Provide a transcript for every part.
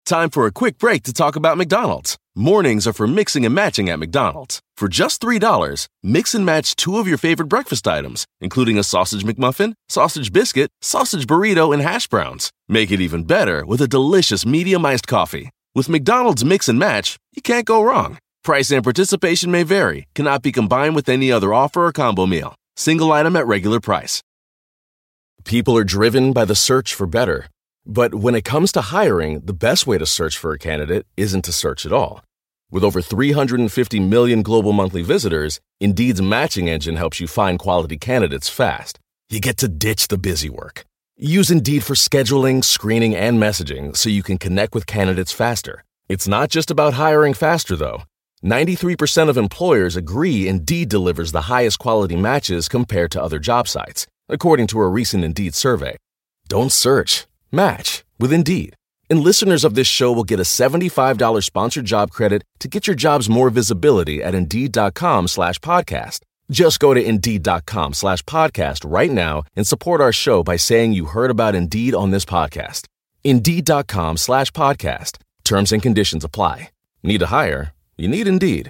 Time for a quick break to talk about McDonald's. Mornings are for mixing and matching at McDonald's. For just $3, mix and match 2 of your favorite breakfast items, including a sausage McMuffin, sausage biscuit, sausage burrito, and hash browns. Make it even better with a delicious medium iced coffee. With McDonald's Mix and Match, you can't go wrong. Price and participation may vary, cannot be combined with any other offer or combo meal. Single item at regular price. People are driven by the search for better. But when it comes to hiring, the best way to search for a candidate isn't to search at all. With over 350 million global monthly visitors, Indeed's matching engine helps you find quality candidates fast. You get to ditch the busy work. Use Indeed for scheduling, screening, and messaging so you can connect with candidates faster. It's not just about hiring faster, though. 93% of employers agree Indeed delivers the highest quality matches compared to other job sites, according to a recent Indeed survey. Don't search. Match with Indeed. And listeners of this show will get a $75 sponsored job credit to get your jobs more visibility at Indeed.com/podcast. Just go to Indeed.com/podcast right now and support our show by saying you heard about Indeed on this podcast. Indeed.com/podcast. Terms and conditions apply. Need to hire? You need Indeed.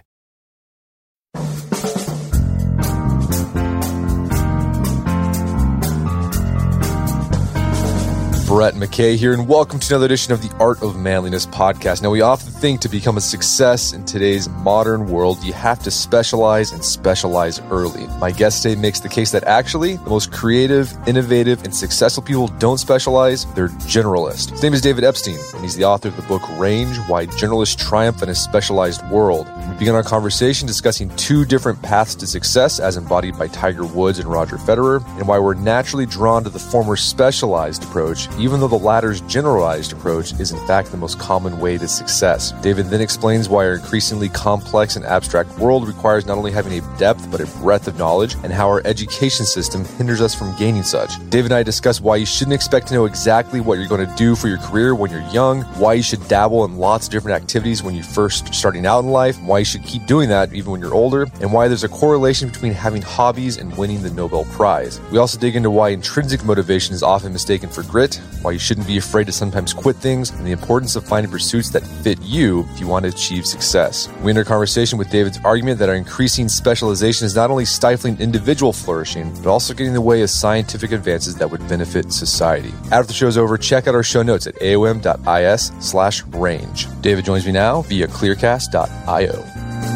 Brett McKay here, and welcome to another edition of the Art of Manliness podcast. Now, we often think to become a success in today's modern world, you have to specialize and specialize early. My guest today makes the case that actually the most creative, innovative, and successful people don't specialize, they're generalists. His name is David Epstein, and he's the author of the book Range, Why Generalists Triumph in a Specialized World. We begin our conversation discussing 2 different paths to success as embodied by Tiger Woods and Roger Federer, and why we're naturally drawn to the former specialized approach, even though the latter's generalized approach is in fact the most common way to success. David then explains why our increasingly complex and abstract world requires not only having a depth but a breadth of knowledge, and how our education system hinders us from gaining such. David and I discuss why you shouldn't expect to know exactly what you're going to do for your career when you're young, why you should dabble in lots of different activities when you're first starting out in life, why you should keep doing that even when you're older, and why there's a correlation between having hobbies and winning the Nobel Prize. We also dig into why intrinsic motivation is often mistaken for grit, why you shouldn't be afraid to sometimes quit things, and the importance of finding pursuits that fit you if you want to achieve success. We enter a conversation with David's argument that our increasing specialization is not only stifling individual flourishing, but also getting in the way of scientific advances that would benefit society. After the show's over, check out our show notes at aom.is/range. David joins me now via clearcast.io.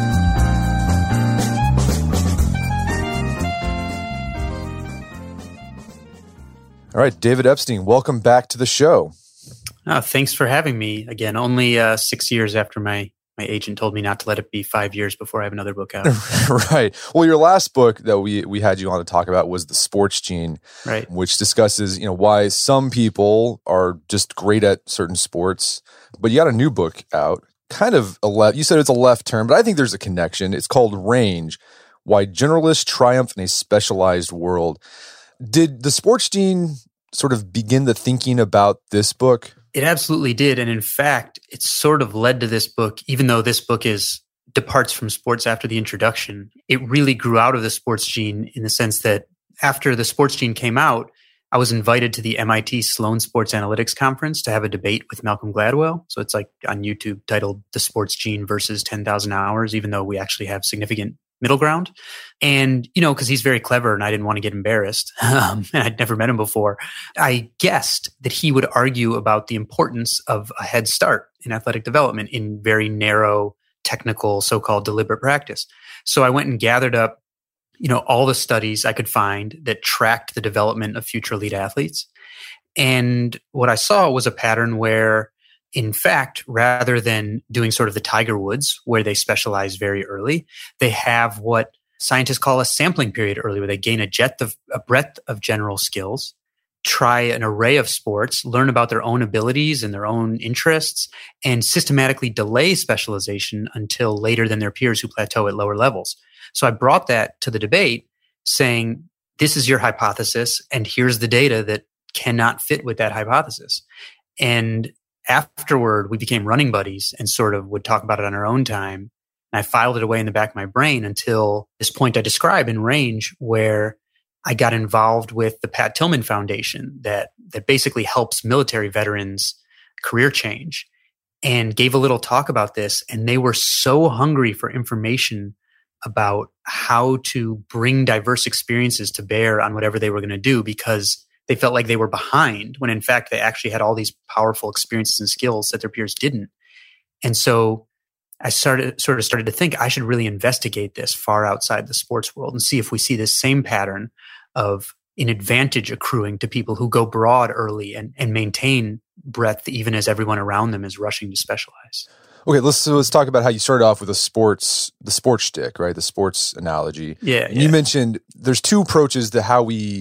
All right, David Epstein, welcome back to the show. Oh, thanks for having me again. Only 6 years after my agent told me not to let it be 5 years before I have another book out. Right. Well, your last book that we had you on to talk about was The Sports Gene, right? Which discusses, why some people are just great at certain sports. But you got a new book out, kind of you said it's a left turn, but I think there's a connection. It's called Range, Why Generalists Triumph in a Specialized World. Did The Sports Gene sort of begin the thinking about this book? It absolutely did. And in fact, it sort of led to this book, even though this book departs from sports after the introduction. It really grew out of The Sports Gene in the sense that after The Sports Gene came out, I was invited to the MIT Sloan Sports Analytics Conference to have a debate with Malcolm Gladwell. So it's like on YouTube titled The Sports Gene versus 10,000 Hours, even though we actually have significant middle ground. And, because he's very clever and I didn't want to get embarrassed, and I'd never met him before, I guessed that he would argue about the importance of a head start in athletic development in very narrow, technical, so-called deliberate practice. So I went and gathered up, all the studies I could find that tracked the development of future elite athletes. And what I saw was a pattern where, in fact, rather than doing sort of the Tiger Woods, where they specialize very early, they have what scientists call a sampling period early, where they gain a breadth of general skills, try an array of sports, learn about their own abilities and their own interests, and systematically delay specialization until later than their peers who plateau at lower levels. So I brought that to the debate saying, this is your hypothesis, and here's the data that cannot fit with that hypothesis. And afterward, we became running buddies and sort of would talk about it on our own time. And I filed it away in the back of my brain until this point I describe in Range, where I got involved with the Pat Tillman Foundation that basically helps military veterans career change. and gave a little talk about this. And they were so hungry for information about how to bring diverse experiences to bear on whatever they were going to do, because they felt like they were behind when in fact they actually had all these powerful experiences and skills that their peers didn't. And so I started to think I should really investigate this far outside the sports world and see if we see this same pattern of an advantage accruing to people who go broad early and maintain breadth even as everyone around them is rushing to specialize. Okay, let's talk about how you started off with the sports shtick, right? The sports analogy. Yeah. You mentioned there's two approaches to how we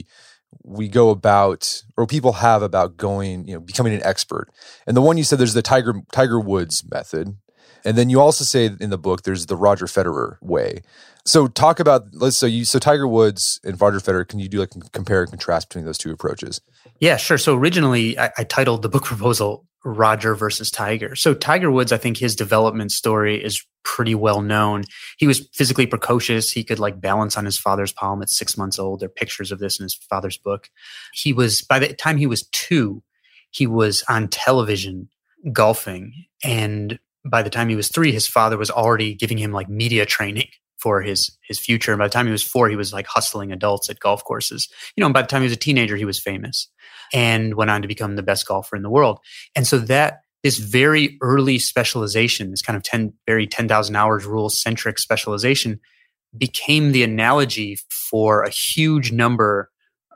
go about, or people have about going, becoming an expert. And the one you said, there's the Tiger Woods method. And then you also say in the book, there's the Roger Federer way. So talk about, so Tiger Woods and Roger Federer, can you do like compare and contrast between those two approaches? Yeah, sure. So originally I titled the book proposal Roger versus Tiger. So Tiger Woods, I think his development story is pretty well known. He was physically precocious. He could like balance on his father's palm at 6 months old. There are pictures of this in his father's book. By the time he was 2, he was on television golfing. And by the time he was 3, his father was already giving him like media training for his future. And by the time he was 4, he was like hustling adults at golf courses. And by the time he was a teenager, he was famous and went on to become the best golfer in the world. And so this very early specialization, this kind of 10,000 hours rule centric specialization, became the analogy for a huge number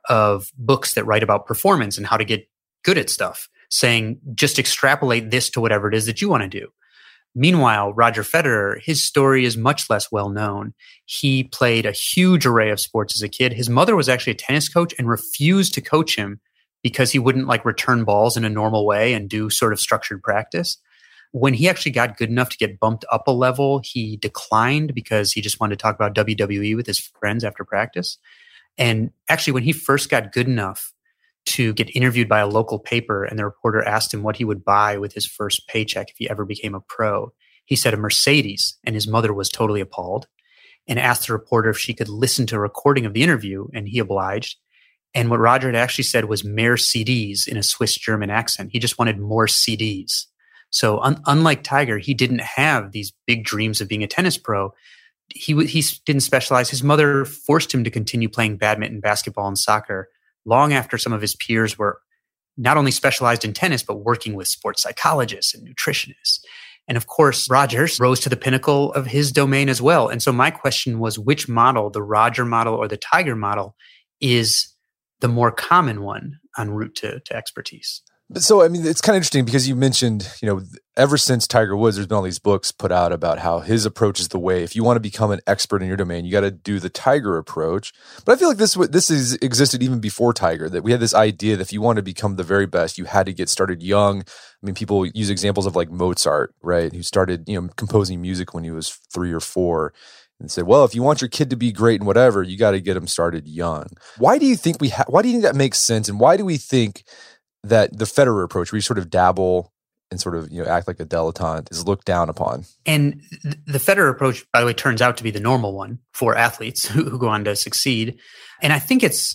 of books that write about performance and how to get good at stuff, saying just extrapolate this to whatever it is that you want to do. Meanwhile, Roger Federer, his story is much less well known. He played a huge array of sports as a kid. His mother was actually a tennis coach and refused to coach him because he wouldn't like return balls in a normal way and do sort of structured practice. When he actually got good enough to get bumped up a level, he declined because he just wanted to talk about WWE with his friends after practice. And actually, when he first got good enough to get interviewed by a local paper and the reporter asked him what he would buy with his first paycheck if he ever became a pro, he said a Mercedes, and his mother was totally appalled and asked the reporter if she could listen to a recording of the interview, and he obliged. And what Roger had actually said was "mehr CDs" in a Swiss-German accent. He just wanted more CDs. So unlike Tiger, he didn't have these big dreams of being a tennis pro. He didn't specialize. His mother forced him to continue playing badminton, basketball, and soccer long after some of his peers were not only specialized in tennis, but working with sports psychologists and nutritionists. And of course, Rogers rose to the pinnacle of his domain as well. And so my question was, which model, the Roger model or the Tiger model, is the more common one en route to expertise? So, I mean, it's kind of interesting because you mentioned, ever since Tiger Woods, there's been all these books put out about how his approach is the way. If you want to become an expert in your domain, you got to do the Tiger approach. But I feel like this has existed even before Tiger, that we had this idea that if you want to become the very best, you had to get started young. I mean, people use examples of like Mozart, right, who started, composing music when he was 3 or 4. And said, well, if you want your kid to be great in whatever, you got to get him started young. Why do you think why do you think that makes sense? And why do we think that the Federer approach, where you sort of dabble and sort of act like a dilettante, is looked down upon? And the Federer approach, by the way, turns out to be the normal one for athletes who go on to succeed. And I think it's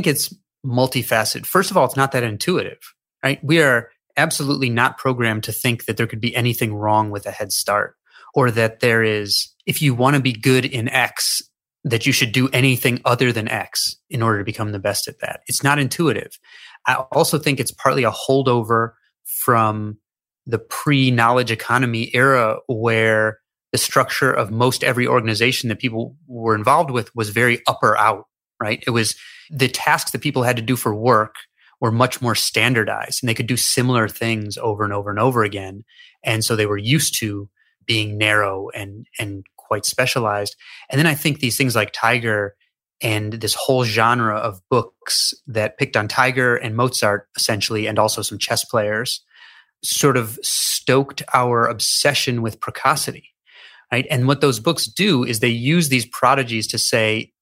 multifaceted. First of all, it's not that intuitive, right? We are absolutely not programmed to think that there could be anything wrong with a head start, or that there is, if you want to be good in X, that you should do anything other than X in order to become the best at that. It's not intuitive. I also think it's partly a holdover from the pre-knowledge economy era, where the structure of most every organization that people were involved with was very up or out, right? It was the tasks that people had to do for work were much more standardized, and they could do similar things over and over and over again. And so they were used to being narrow and quite specialized. And then I think these things like Tiger and this whole genre of books that picked on Tiger and Mozart, essentially, and also some chess players, sort of stoked our obsession with precocity, right? And what those books do is they use these prodigies to say,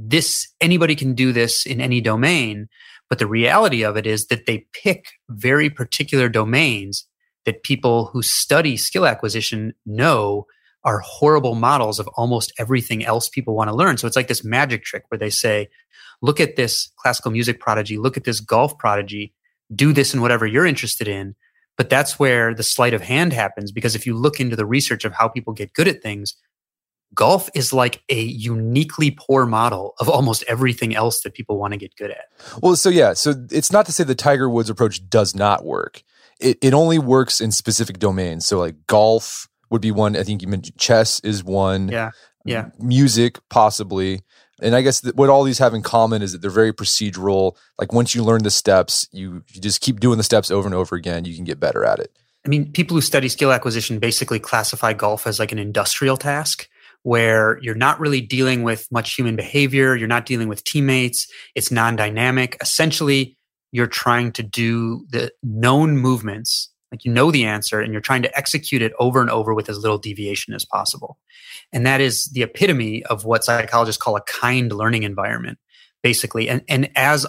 anybody can do this in any domain. But the reality of it is that they pick very particular domains that people who study skill acquisition know are horrible models of almost everything else people want to learn. So it's like this magic trick where they say, look at this classical music prodigy, look at this golf prodigy, do this in whatever you're interested in. But that's where the sleight of hand happens, because if you look into the research of how people get good at things, golf is like a uniquely poor model of almost everything else that people want to get good at. Well, so it's not to say the Tiger Woods approach does not work. It only works in specific domains. So like golf would be one. I think you mentioned chess is one. Yeah. Music, possibly. And I guess what all these have in common is that they're very procedural. Like once you learn the steps, you just keep doing the steps over and over again, you can get better at it. I mean, people who study skill acquisition basically classify golf as like an industrial task where you're not really dealing with much human behavior. You're not dealing with teammates. It's non-dynamic. Essentially, you're trying to do the known movements, like you know the answer, and you're trying to execute it over and over with as little deviation as possible. And that is the epitome of what psychologists call a kind learning environment, basically. And as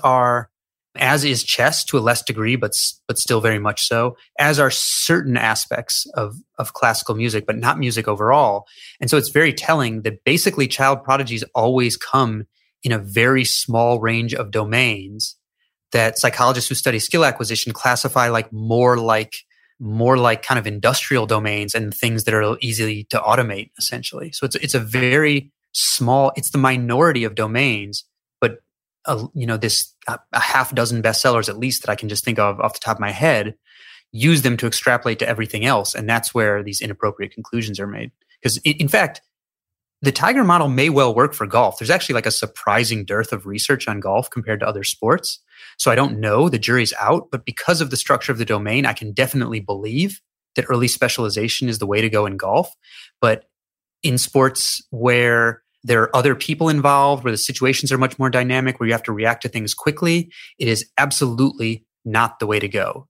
is chess to a less degree, but still very much so, as are certain aspects of classical music, but not music overall. And so it's very telling that basically child prodigies always come in a very small range of domains that psychologists who study skill acquisition classify like more like kind of industrial domains and things that are easy to automate, essentially. So it's a very small, it's the minority of domains, but this a half dozen bestsellers at least that I can just think of off the top of my head, use them to extrapolate to everything else. And that's where these inappropriate conclusions are made. Because in fact, the Tiger model may well work for golf. There's actually like a surprising dearth of research on golf compared to other sports. So I don't know, the jury's out, but because of the structure of the domain, I can definitely believe that early specialization is the way to go in golf. But in sports where there are other people involved, where the situations are much more dynamic, where you have to react to things quickly, it is absolutely not the way to go.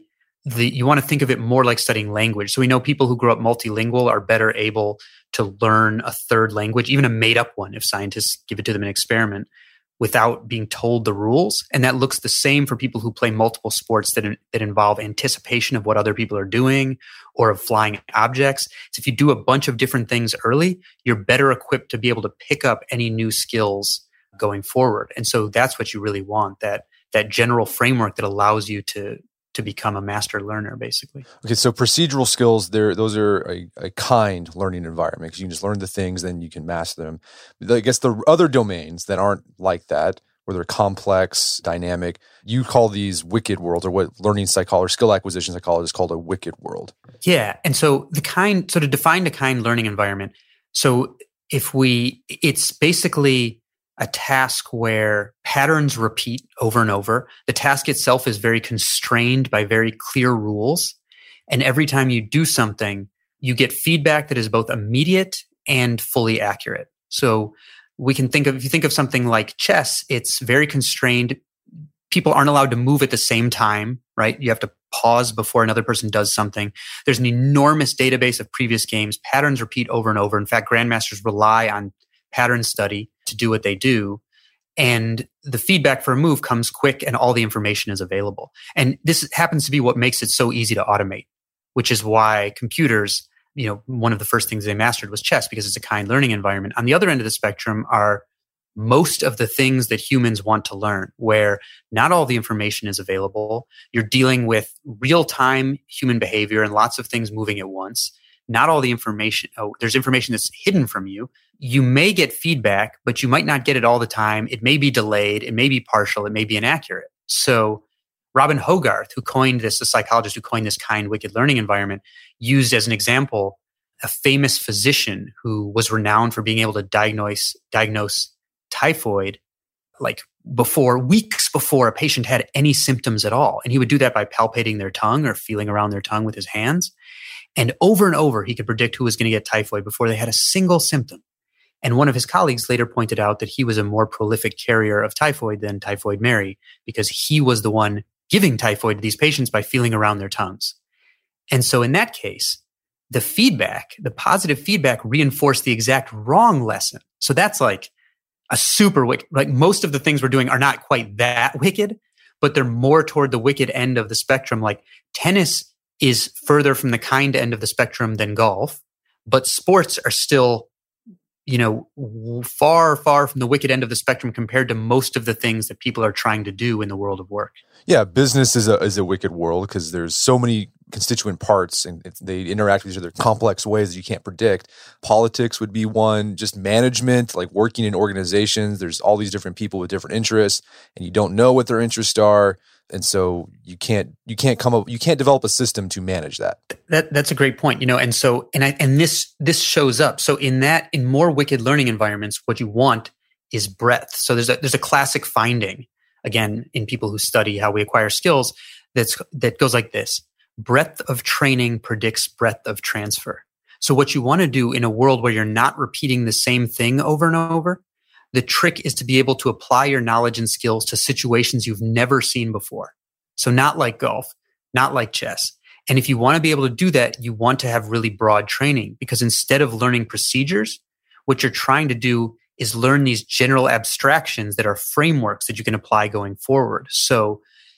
You want to think of it more like studying language. So we know people who grow up multilingual are better able to learn a third language, even a made-up one, if scientists give it to them in an experiment, without being told the rules. And that looks the same for people who play multiple sports that involve anticipation of what other people are doing or of flying objects. So if you do a bunch of different things early, you're better equipped to be able to pick up any new skills going forward. And so that's what you really want, that general framework that allows you to become a master learner, basically. Okay, so procedural skills, those are a kind learning environment because you can just learn the things, then you can master them. I guess the other domains that aren't like that, where they're complex, dynamic, you call these wicked worlds, or what learning psychologists, skill acquisition psychologists call a wicked world. Yeah, and so to define the kind learning environment, so it's basically a task where patterns repeat over and over. The task itself is very constrained by very clear rules. And every time you do something, you get feedback that is both immediate and fully accurate. So if you think of something like chess, it's very constrained. People aren't allowed to move at the same time, right? You have to pause before another person does something. There's an enormous database of previous games. Patterns repeat over and over. In fact, grandmasters rely on pattern study to do what they do. And the feedback for a move comes quick and all the information is available. And this happens to be what makes it so easy to automate, which is why computers, one of the first things they mastered was chess because it's a kind learning environment. On the other end of the spectrum are most of the things that humans want to learn, where not all the information is available. You're dealing with real-time human behavior and lots of things moving at once. Not all the information, there's information that's hidden from you. You may get feedback, but you might not get it all the time. It may be delayed. It may be partial. It may be inaccurate. So Robin Hogarth, the psychologist who coined this kind, wicked learning environment, used as an example a famous physician who was renowned for being able to diagnose typhoid weeks before a patient had any symptoms at all. And he would do that by palpating their tongue or feeling around their tongue with his hands. And over, he could predict who was going to get typhoid before they had a single symptom. And one of his colleagues later pointed out that he was a more prolific carrier of typhoid than Typhoid Mary because he was the one giving typhoid to these patients by feeling around their tongues. And so in that case, the positive feedback reinforced the exact wrong lesson. So that's like a super wicked, like most of the things we're doing are not quite that wicked, but they're more toward the wicked end of the spectrum. Like tennis is further from the kind end of the spectrum than golf, but sports are still, far, far from the wicked end of the spectrum compared to most of the things that people are trying to do in the world of work. Yeah, business is a wicked world because there's so many constituent parts and they interact with each other in complex ways that you can't predict. Politics would be one, just management, like working in organizations. There's all these different people with different interests and you don't know what their interests are. And so you can't develop a system to manage that. That's a great point. And this shows up. So in more wicked learning environments, what you want is breadth. So there's a classic finding, again, in people who study how we acquire skills that goes like this. Breadth of training predicts breadth of transfer. So what you want to do in a world where you're not repeating the same thing over and over, the trick is to be able to apply your knowledge and skills to situations you've never seen before. So not like golf, not like chess. And if you want to be able to do that, you want to have really broad training, because instead of learning procedures, what you're trying to do is learn these general abstractions that are frameworks that you can apply going forward. So,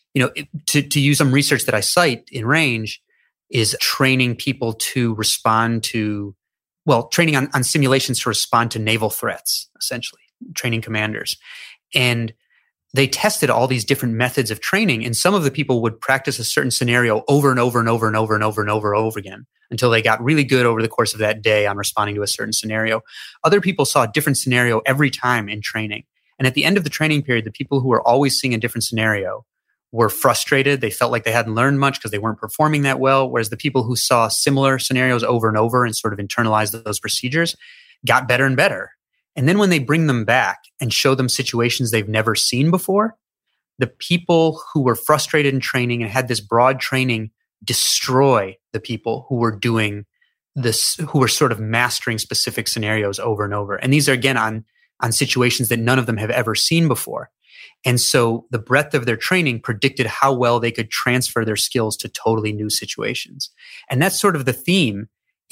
to use some research that I cite in Range is training people to respond to, training on simulations to respond to naval threats, essentially, training commanders. And they tested all these different methods of training, and some of the people would practice a certain scenario over and over and over and over and over and over and over again until they got really good over the course of that day on responding to a certain scenario. Other people saw a different scenario every time in training. And at the end of the training period, the people who were always seeing a different scenario were frustrated. They felt like they hadn't learned much because they weren't performing that well. Whereas the people who saw similar scenarios over and over and sort of internalized those procedures got better and better. And then when they bring them back and show them situations they've never seen before, the people who were frustrated in training and had this broad training destroy the people who were doing this, who were sort of mastering specific scenarios over and over. And these are, again, on situations that none of them have ever seen before. And so the breadth of their training predicted how well they could transfer their skills to totally new situations. And that's sort of the theme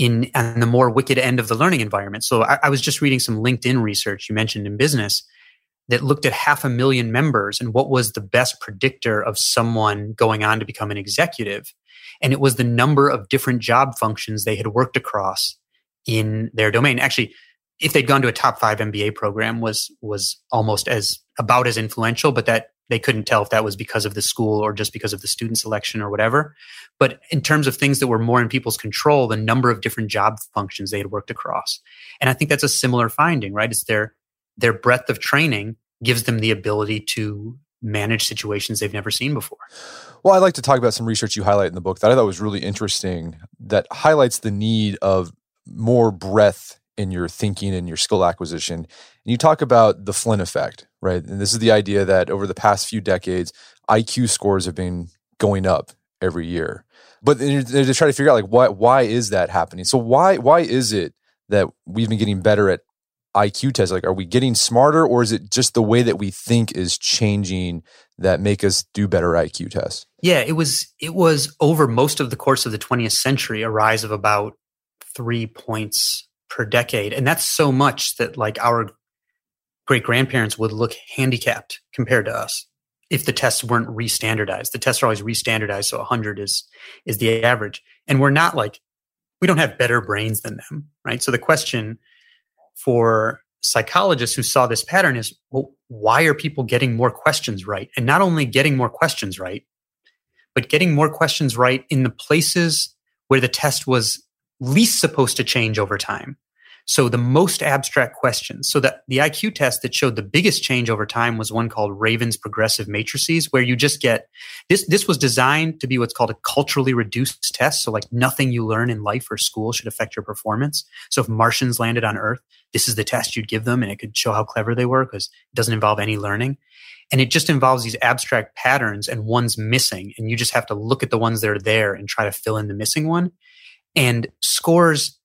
on the more wicked end of the learning environment. So I was just reading some LinkedIn research you mentioned in business that looked at 500,000 members and what was the best predictor of someone going on to become an executive. And it was the number of different job functions they had worked across in their domain. Actually, if they'd gone to a top 5 MBA program was almost about as influential, but that they couldn't tell if that was because of the school or just because of the student selection or whatever. But in terms of things that were more in people's control, the number of different job functions they had worked across. And I think that's a similar finding, right? It's their breadth of training gives them the ability to manage situations they've never seen before. Well, I'd like to talk about some research you highlight in the book that I thought was really interesting that highlights the need of more breadth in your thinking and your skill acquisition. And you talk about the Flynn effect, right? And this is the idea that over the past few decades, IQ scores have been going up every year. But they're trying to figure out why is that happening? So why is it that we've been getting better at IQ tests? Like, are we getting smarter, or is it just the way that we think is changing that make us do better IQ tests? Yeah, it was over most of the course of the 20th century, a rise of about 3 points per decade. And that's so much that our great-grandparents would look handicapped compared to us if the tests weren't re-standardized. The tests are always re-standardized, so 100 is the average. And we're not we don't have better brains than them, right? So the question for psychologists who saw this pattern is, well, why are people getting more questions right? And not only getting more questions right, but getting more questions right in the places where the test was least supposed to change over time. So the most abstract questions. So that the IQ test that showed the biggest change over time was one called Raven's progressive matrices, where you just get this was designed to be what's called a culturally reduced test. So nothing you learn in life or school should affect your performance. So if Martians landed on Earth, this is the test you'd give them, and it could show how clever they were because it doesn't involve any learning. And it just involves these abstract patterns and one's missing. And you just have to look at the ones that are there and try to fill in the missing one. And scores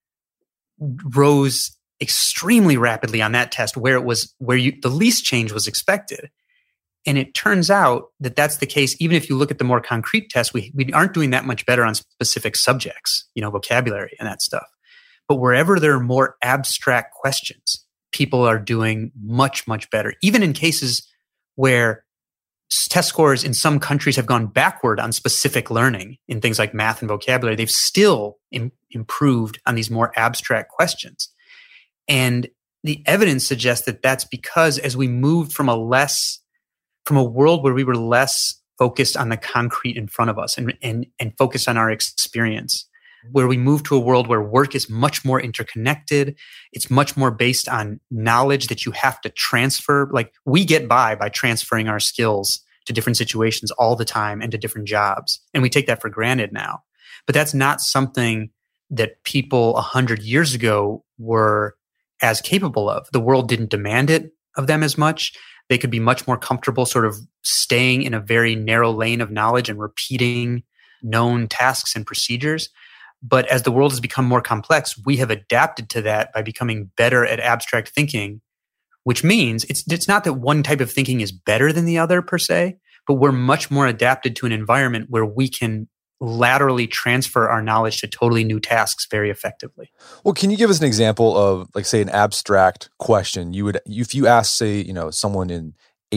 rose extremely rapidly on that test where the least change was expected. And it turns out that that's the case. Even if you look at the more concrete tests, we aren't doing that much better on specific subjects, vocabulary and that stuff. But wherever there are more abstract questions, people are doing much, much better. Even in cases where test scores in some countries have gone backward on specific learning in things like math and vocabulary, they've still improved on these more abstract questions. And the evidence suggests that that's because as we moved from a world where we were less focused on the concrete in front of us and focused on our experience, where we move to a world where work is much more interconnected. It's much more based on knowledge that you have to transfer. Like we get by transferring our skills to different situations all the time and to different jobs. And we take that for granted now. But that's not something that people 100 years ago were as capable of. The world didn't demand it of them as much. They could be much more comfortable sort of staying in a very narrow lane of knowledge and repeating known tasks and procedures. But as the world has become more complex, we have adapted to that by becoming better at abstract thinking, which means it's not that one type of thinking is better than the other per se, but we're much more adapted to an environment where we can laterally transfer our knowledge to totally new tasks very effectively. Well, can you give us an example of, like, say, an abstract question if you ask, say, someone in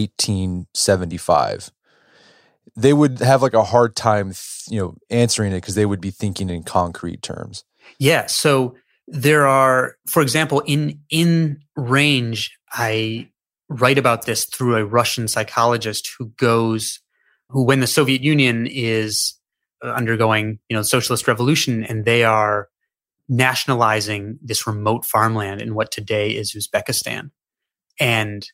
1875, they would have like a hard time, answering it because they would be thinking in concrete terms. Yeah. So there are, for example, in Range, I write about this through a Russian psychologist who when the Soviet Union is undergoing, socialist revolution, and they are nationalizing this remote farmland in what today is Uzbekistan. And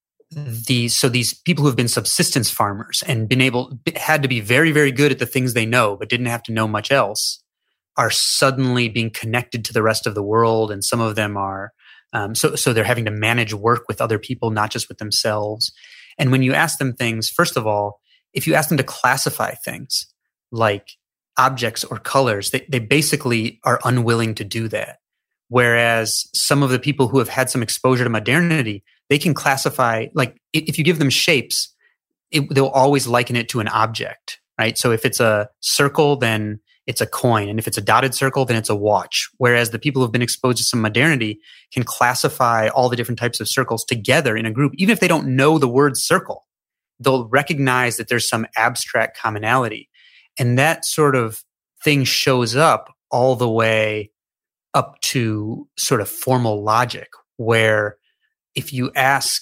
these people who have been subsistence farmers and had to be very, very good at the things they know, but didn't have to know much else, are suddenly being connected to the rest of the world. And some of them are, so they're having to manage work with other people, not just with themselves. And when you ask them things, first of all, if you ask them to classify things like objects or colors, they basically are unwilling to do that. Whereas some of the people who have had some exposure to modernity, they can classify, like if you give them shapes, they'll always liken it to an object, right? So if it's a circle, then it's a coin. And if it's a dotted circle, then it's a watch. Whereas the people who've been exposed to some modernity can classify all the different types of circles together in a group. Even if they don't know the word circle, they'll recognize that there's some abstract commonality. And that sort of thing shows up all the way up to sort of formal logic, where if you ask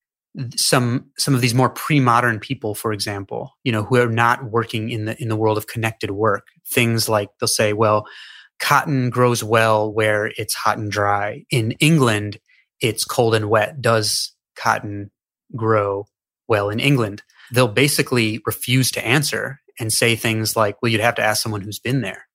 some of these more pre-modern people, for example, who are not working in the world of connected work, things like they'll say, well, cotton grows well where it's hot and dry. In England, it's cold and wet. Does cotton grow well in England? They'll basically refuse to answer and say things like, well, you'd have to ask someone who's been there.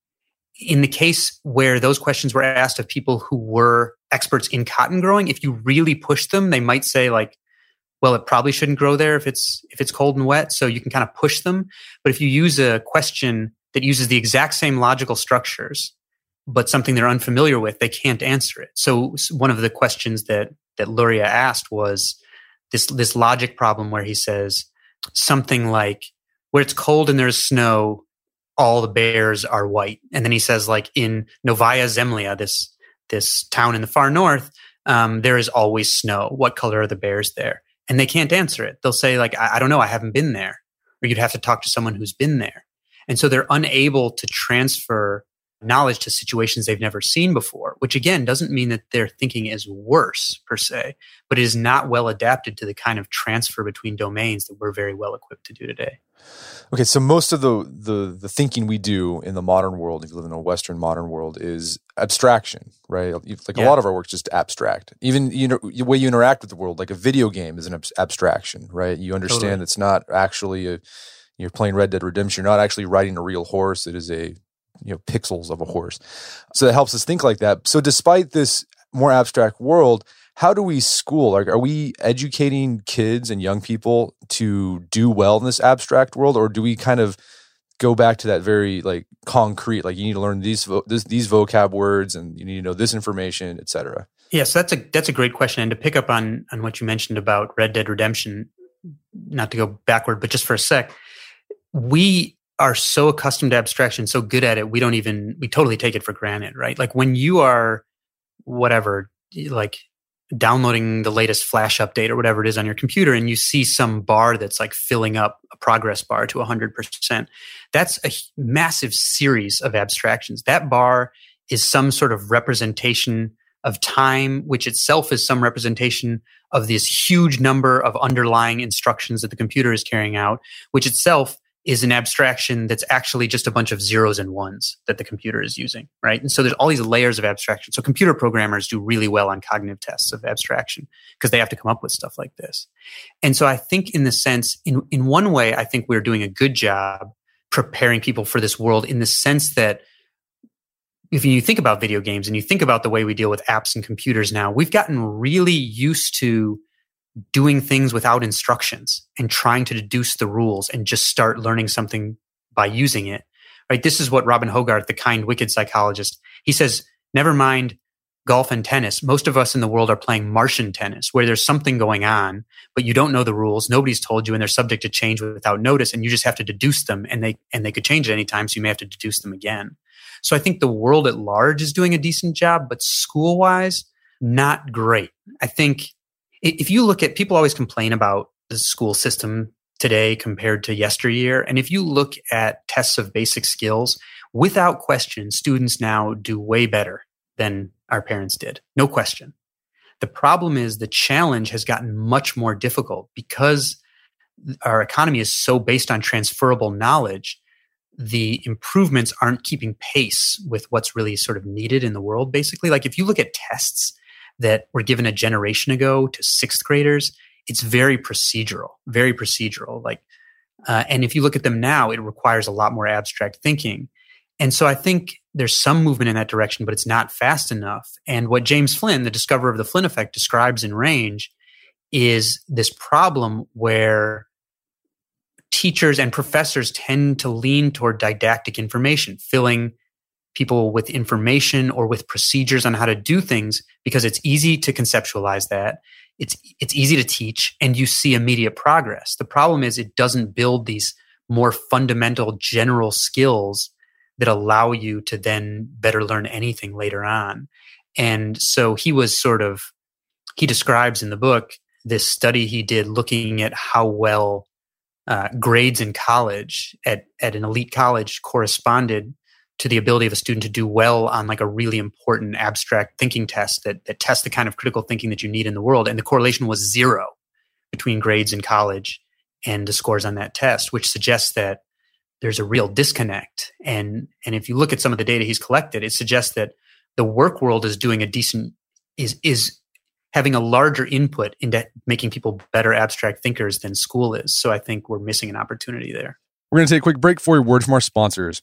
In the case where those questions were asked of people who were experts in cotton growing, if you really push them, they might say like, well, it probably shouldn't grow there if it's cold and wet. So you can kind of push them. But if you use a question that uses the exact same logical structures, but something they're unfamiliar with, they can't answer it. So one of the questions that Luria asked was this logic problem where he says something like, where it's cold and there's snow, all the bears are white. And then he says, like, in Novaya Zemlya, this town in the far north, there is always snow. What color are the bears there? And they can't answer it. They'll say, like, I don't know, I haven't been there. Or you'd have to talk to someone who's been there. And so they're unable to transfer knowledge to situations they've never seen before, which again doesn't mean that their thinking is worse per se, but it is not well adapted to the kind of transfer between domains that we're very well equipped to do today. Okay, so most of the thinking we do in the modern world, if you live in a Western modern world, is abstraction, right? Like a lot of our work is just abstract. Even the way you interact with the world, like a video game is an abstraction, right? You understand It's not actually you're playing Red Dead Redemption. You're not actually riding a real horse. It is pixels of a horse. So that helps us think like that. So despite this more abstract world, how do we school? Like, are we educating kids and young people to do well in this abstract world, or do we kind of go back to that very like concrete? Like, you need to learn these vocab words, and you need to know this information, et cetera. Yes, that's a great question. And to pick up on what you mentioned about Red Dead Redemption, not to go backward, but just for a sec, we are so accustomed to abstraction, so good at it, we totally take it for granted, right? Like when you are downloading the latest Flash update or whatever it is on your computer, and you see some bar that's like filling up a progress bar to 100%, that's a massive series of abstractions. That bar is some sort of representation of time, which itself is some representation of this huge number of underlying instructions that the computer is carrying out, which itself is an abstraction that's actually just a bunch of zeros and ones that the computer is using, right? And so there's all these layers of abstraction. So computer programmers do really well on cognitive tests of abstraction because they have to come up with stuff like this. And so I think in the sense, in one way, I think we're doing a good job preparing people for this world in the sense that if you think about video games and you think about the way we deal with apps and computers now, we've gotten really used to doing things without instructions and trying to deduce the rules and just start learning something by using it, right? This is what Robin Hogarth, the kind, wicked psychologist, he says, never mind golf and tennis. Most of us in the world are playing Martian tennis where there's something going on, but you don't know the rules. Nobody's told you and they're subject to change without notice. And you just have to deduce them and they could change at any time. So you may have to deduce them again. So I think the world at large is doing a decent job, but school-wise, not great. I think if you look at, people always complain about the school system today compared to yesteryear. And if you look at tests of basic skills, without question, students now do way better than our parents did. No question. The problem is the challenge has gotten much more difficult because our economy is so based on transferable knowledge. The improvements aren't keeping pace with what's really sort of needed in the world, basically. Like if you look at tests that were given a generation ago to sixth graders, it's very procedural. Like, and if you look at them now, it requires a lot more abstract thinking. And so I think there's some movement in that direction, but it's not fast enough. And what James Flynn, the discoverer of the Flynn effect, describes in Range is this problem where teachers and professors tend to lean toward didactic information, filling people with information or with procedures on how to do things because it's easy to conceptualize that. It's easy to teach and you see immediate progress. The problem is it doesn't build these more fundamental general skills that allow you to then better learn anything later on. And so he describes in the book this study he did looking at how well grades in college at an elite college corresponded to the ability of a student to do well on like a really important abstract thinking test that tests the kind of critical thinking that you need in the world. And the correlation was 0 between grades in college and the scores on that test, which suggests that there's a real disconnect. And if you look at some of the data he's collected, it suggests that the work world is doing is having a larger input into making people better abstract thinkers than school is. So I think we're missing an opportunity there. We're going to take a quick break for a word from our sponsors.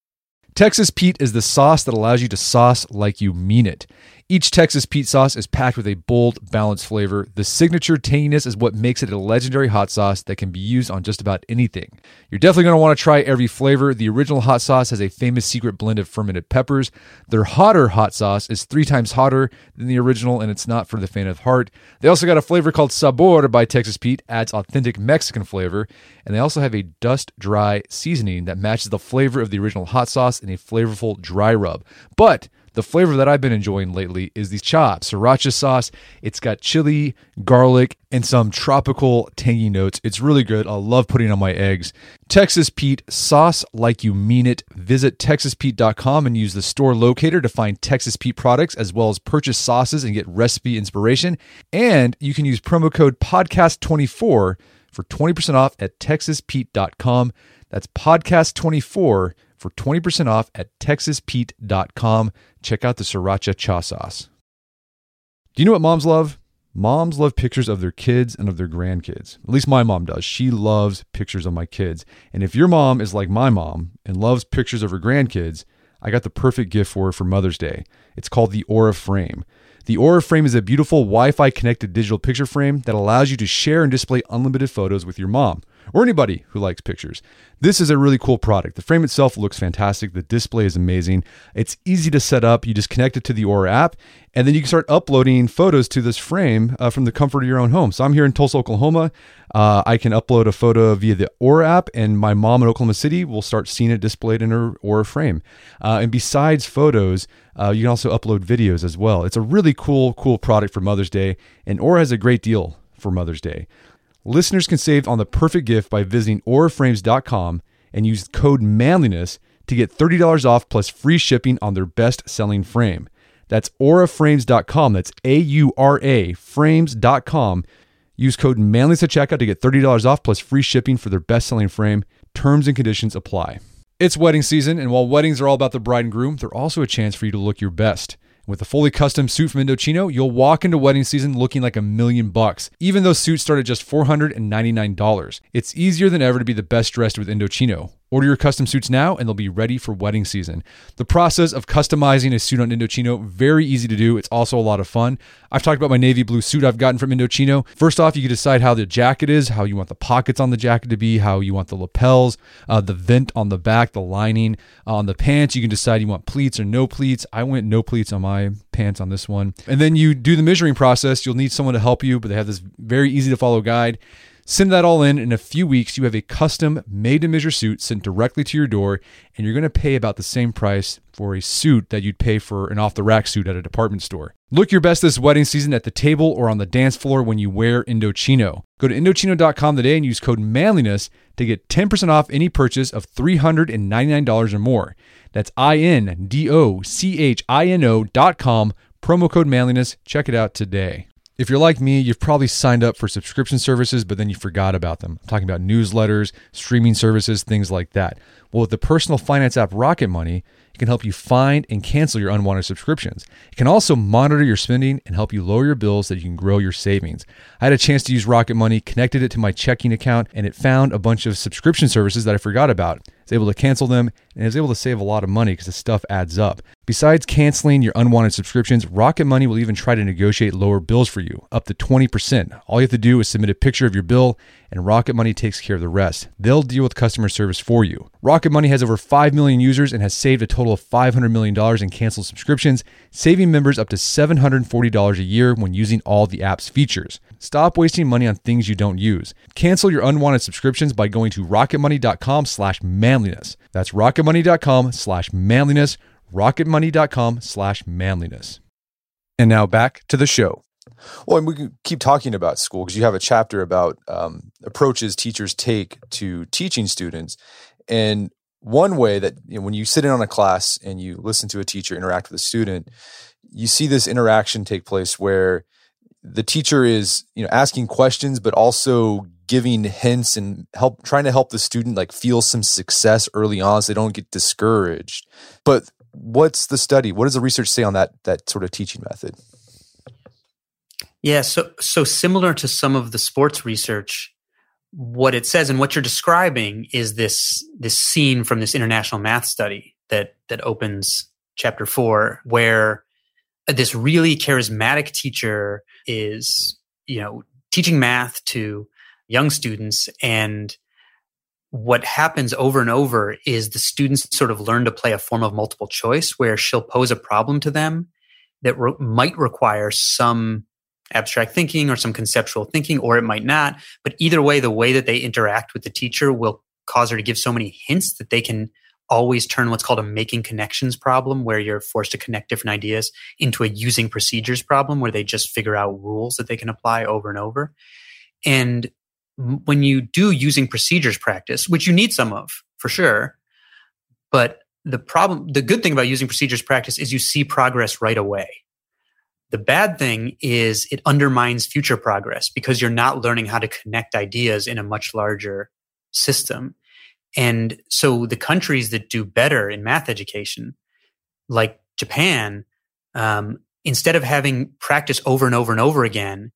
Texas Pete is the sauce that allows you to sauce like you mean it. Each Texas Pete sauce is packed with a bold, balanced flavor. The signature tanginess is what makes it a legendary hot sauce that can be used on just about anything. You're definitely going to want to try every flavor. The original hot sauce has a famous secret blend of fermented peppers. Their hotter hot sauce is 3 times hotter than the original, and it's not for the faint of heart. They also got a flavor called Sabor by Texas Pete, adds authentic Mexican flavor, and they also have a dust-dry seasoning that matches the flavor of the original hot sauce in a flavorful dry rub. But the flavor that I've been enjoying lately is the chopped sriracha sauce. It's got chili, garlic, and some tropical tangy notes. It's really good. I love putting it on my eggs. Texas Pete, sauce like you mean it. Visit TexasPete.com and use the store locator to find Texas Pete products as well as purchase sauces and get recipe inspiration. And you can use promo code podcast24 for 20% off at TexasPete.com. That's podcast24 for 20% off at TexasPete.com. Check out the Sriracha Cha Sauce. Do you know what moms love? Moms love pictures of their kids and of their grandkids. At least my mom does. She loves pictures of my kids. And if your mom is like my mom and loves pictures of her grandkids, I got the perfect gift for her for Mother's Day. It's called the Aura Frame. The Aura Frame is a beautiful Wi-Fi connected digital picture frame that allows you to share and display unlimited photos with your mom or anybody who likes pictures. This is a really cool product. The frame itself looks fantastic. The display is amazing. It's easy to set up. You just connect it to the Aura app, and then you can start uploading photos to this frame from the comfort of your own home. So I'm here in Tulsa, Oklahoma. I can upload a photo via the Aura app, and my mom in Oklahoma City will start seeing it displayed in her Aura frame. And besides photos, you can also upload videos as well. It's a really cool product for Mother's Day, and Aura has a great deal for Mother's Day. Listeners can save on the perfect gift by visiting auraframes.com and use code manliness to get $30 off plus free shipping on their best-selling frame. That's auraframes.com. That's AURA frames.com. Use code manliness at checkout to get $30 off plus free shipping for their best-selling frame. Terms and conditions apply. It's wedding season, and while weddings are all about the bride and groom, they're also a chance for you to look your best. With a fully custom suit from Indochino, you'll walk into wedding season looking like $1,000,000, even though suits start at just $499. It's easier than ever to be the best dressed with Indochino. Order your custom suits now and they'll be ready for wedding season. The process of customizing a suit on Indochino, very easy to do. It's also a lot of fun. I've talked about my navy blue suit I've gotten from Indochino. First off, you can decide how the jacket is, how you want the pockets on the jacket to be, how you want the lapels, the vent on the back, the lining. On the pants, you can decide you want pleats or no pleats. I went no pleats on my pants on this one. And then you do the measuring process. You'll need someone to help you, but they have this very easy to follow guide. Send that all in a few weeks, you have a custom made-to-measure suit sent directly to your door, and you're going to pay about the same price for a suit that you'd pay for an off-the-rack suit at a department store. Look your best this wedding season at the table or on the dance floor when you wear Indochino. Go to Indochino.com today and use code manliness to get 10% off any purchase of $399 or more. That's INDOCHINO.com, promo code manliness. Check it out today. If you're like me, you've probably signed up for subscription services, but then you forgot about them. I'm talking about newsletters, streaming services, things like that. Well, with the personal finance app Rocket Money, it can help you find and cancel your unwanted subscriptions. It can also monitor your spending and help you lower your bills so that you can grow your savings. I had a chance to use Rocket Money, connected it to my checking account, and it found a bunch of subscription services that I forgot about. I was able to cancel them, and I was able to save a lot of money because the stuff adds up. Besides canceling your unwanted subscriptions, Rocket Money will even try to negotiate lower bills for you, up to 20%. All you have to do is submit a picture of your bill, and Rocket Money takes care of the rest. They'll deal with customer service for you. Rocket Money has over 5 million users and has saved a total of $500 million in canceled subscriptions, saving members up to $740 a year when using all the app's features. Stop wasting money on things you don't use. Cancel your unwanted subscriptions by going to rocketmoney.com/manliness. That's rocketmoney.com/manliness. rocketmoney.com/manliness. And now back to the show. Well, and we can keep talking about school because you have a chapter about approaches teachers take to teaching students. And one way that, when you sit in on a class and you listen to a teacher interact with a student, you see this interaction take place where the teacher is, asking questions, but also giving hints and trying to help the student feel some success early on so they don't get discouraged. But what's the study? What does the research say on that sort of teaching method? Yeah, so similar to some of the sports research, what it says and what you're describing is this scene from this international math study that opens chapter 4, where this really charismatic teacher is, teaching math to young students, and what happens over and over is the students sort of learn to play a form of multiple choice where she'll pose a problem to them that might require some abstract thinking or some conceptual thinking, or it might not. But either way, the way that they interact with the teacher will cause her to give so many hints that they can always turn what's called a making connections problem, where you're forced to connect different ideas, into a using procedures problem, where they just figure out rules that they can apply over and over. And when you do using procedures practice, which you need some of for sure, but the good thing about using procedures practice is you see progress right away. The bad thing is it undermines future progress because you're not learning how to connect ideas in a much larger system. And so the countries that do better in math education, like Japan, instead of having practice over and over and over again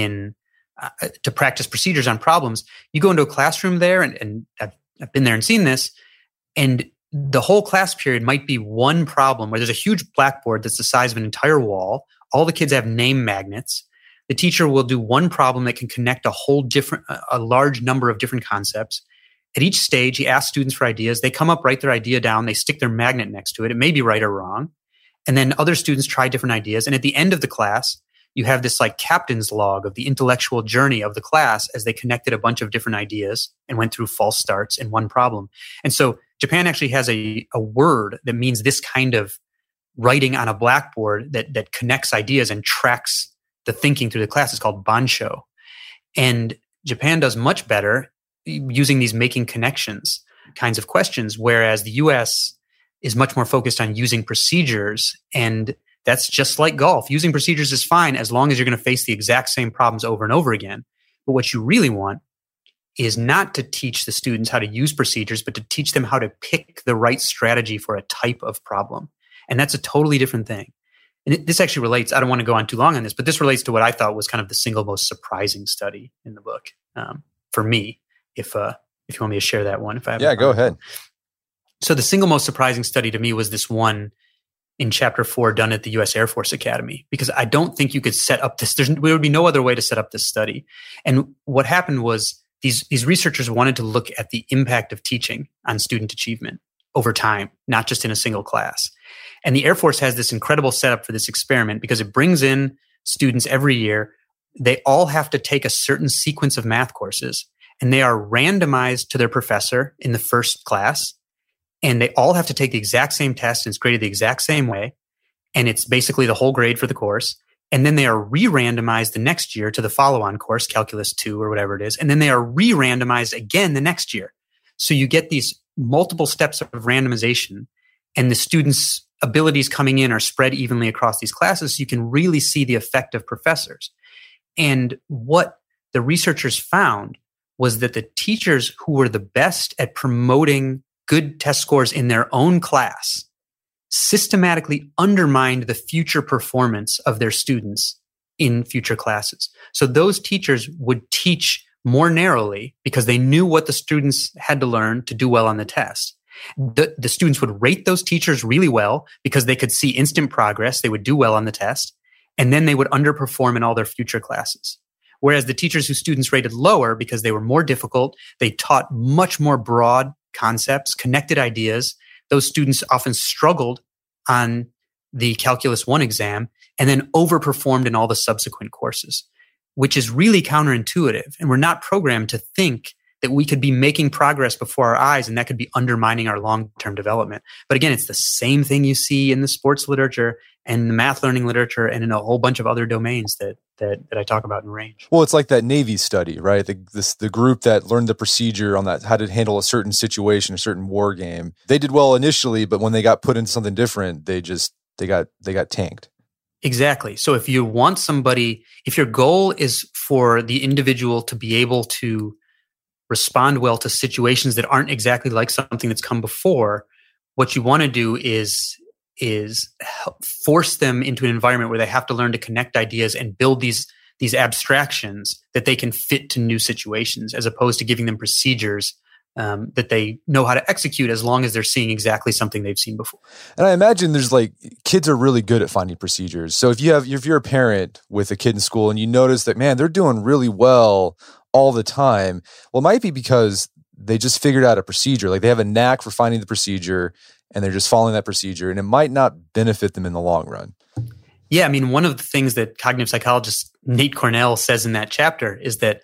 to practice procedures on problems, you go into a classroom there, and I've been there and seen this, and the whole class period might be one problem where there's a huge blackboard that's the size of an entire wall. All the kids have name magnets. The teacher will do one problem that can connect a large number of different concepts. At each stage, he asks students for ideas. They come up, write their idea down. They stick their magnet next to it. It may be right or wrong. And then other students try different ideas. And at the end of the class, you have this captain's log of the intellectual journey of the class as they connected a bunch of different ideas and went through false starts in one problem. And so Japan actually has a word that means this kind of writing on a blackboard that connects ideas and tracks the thinking through the class. Is called bansho. And Japan does much better using these making connections kinds of questions, whereas the US is much more focused on using procedures. And That's just like golf. Using procedures is fine as long as you're going to face the exact same problems over and over again. But what you really want is not to teach the students how to use procedures, but to teach them how to pick the right strategy for a type of problem. And that's a totally different thing. And this actually relates, I don't want to go on too long on this, but this relates to what I thought was kind of the single most surprising study in the book for me, if you want me to share that one. If I have go ahead. So the single most surprising study to me was this one in chapter 4 done at the U.S. Air Force Academy, because I don't think you could set up this. There would be no other way to set up this study. And what happened was these researchers wanted to look at the impact of teaching on student achievement over time, not just in a single class. And the Air Force has this incredible setup for this experiment because it brings in students every year. They all have to take a certain sequence of math courses, and they are randomized to their professor in the first class. And they all have to take the exact same test, and it's graded the exact same way. And it's basically the whole grade for the course. And then they are re-randomized the next year to the follow-on course, Calculus 2 or whatever it is. And then they are re-randomized again the next year. So you get these multiple steps of randomization, and the students' abilities coming in are spread evenly across these classes. So you can really see the effect of professors. And what the researchers found was that the teachers who were the best at promoting good test scores in their own class systematically undermined the future performance of their students in future classes. So those teachers would teach more narrowly because they knew what the students had to learn to do well on the test. The students would rate those teachers really well because they could see instant progress. They would do well on the test, and then they would underperform in all their future classes. Whereas the teachers whose students rated lower because they were more difficult, they taught much more broad concepts, connected ideas. Those students often struggled on the Calculus 1 exam and then overperformed in all the subsequent courses, which is really counterintuitive. And we're not programmed to think that we could be making progress before our eyes and that could be undermining our long-term development. But again, it's the same thing you see in the sports literature and the math learning literature and in a whole bunch of other domains that I talk about in Range. Well, it's like that Navy study, right? The group that learned the procedure on that, how to handle a certain situation, a certain war game. They did well initially, but when they got put into something different, they got tanked. Exactly. So if you want somebody, if your goal is for the individual to be able to respond well to situations that aren't exactly like something that's come before, what you want to do is force them into an environment where they have to learn to connect ideas and build these abstractions that they can fit to new situations, as opposed to giving them procedures that they know how to execute as long as they're seeing exactly something they've seen before. And I imagine there's kids are really good at finding procedures. So if you're a parent with a kid in school and you notice that, man, they're doing really well all the time, well, it might be because they just figured out a procedure. Like they have a knack for finding the procedure and they're just following that procedure, and it might not benefit them in the long run. Yeah, I mean, one of the things that cognitive psychologist Nate Cornell says in that chapter is that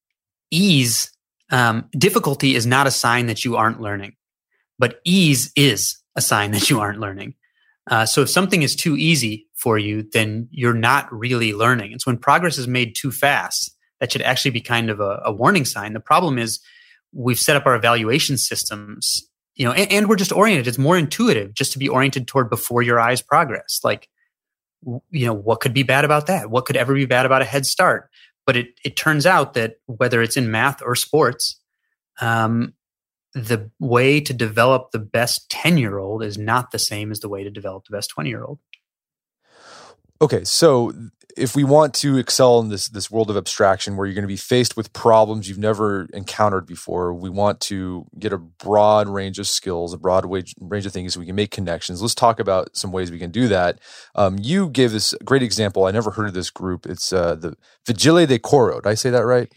difficulty is not a sign that you aren't learning, but ease is a sign that you aren't learning. So if something is too easy for you, then you're not really learning. And so when progress is made too fast, that should actually be kind of a warning sign. The problem is we've set up our evaluation systems, and we're just oriented. It's more intuitive just to be oriented toward before your eyes progress. Like, what could be bad about that? What could ever be bad about a head start? But it turns out that whether it's in math or sports, the way to develop the best 10-year-old is not the same as the way to develop the best 20-year-old. Okay, so if we want to excel in this world of abstraction where you're going to be faced with problems you've never encountered before, we want to get a broad range of skills, a broad range of things so we can make connections. Let's talk about some ways we can do that. You gave this great example. I never heard of this group. It's the Vigile del Coro. Did I say that right?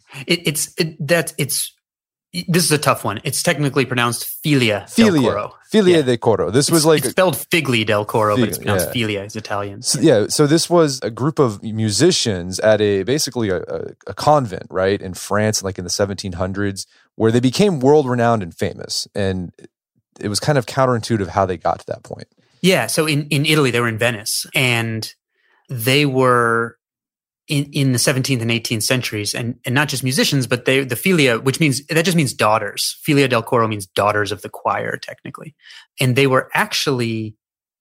This is a tough one. It's technically pronounced Filia del Coro. Filia del Coro. This was it's spelled Figli del Coro, but it's pronounced Filia. It's Italian. So this was a group of musicians at basically a convent, right, in France, like in the 1700s, where they became world-renowned and famous. And it was kind of counterintuitive how they got to that point. Yeah. So in Italy, they were in Venice, and they were in the 17th and 18th centuries, and not just musicians, but the Filia, that just means daughters. Filia del Coro means daughters of the choir, technically. And they were actually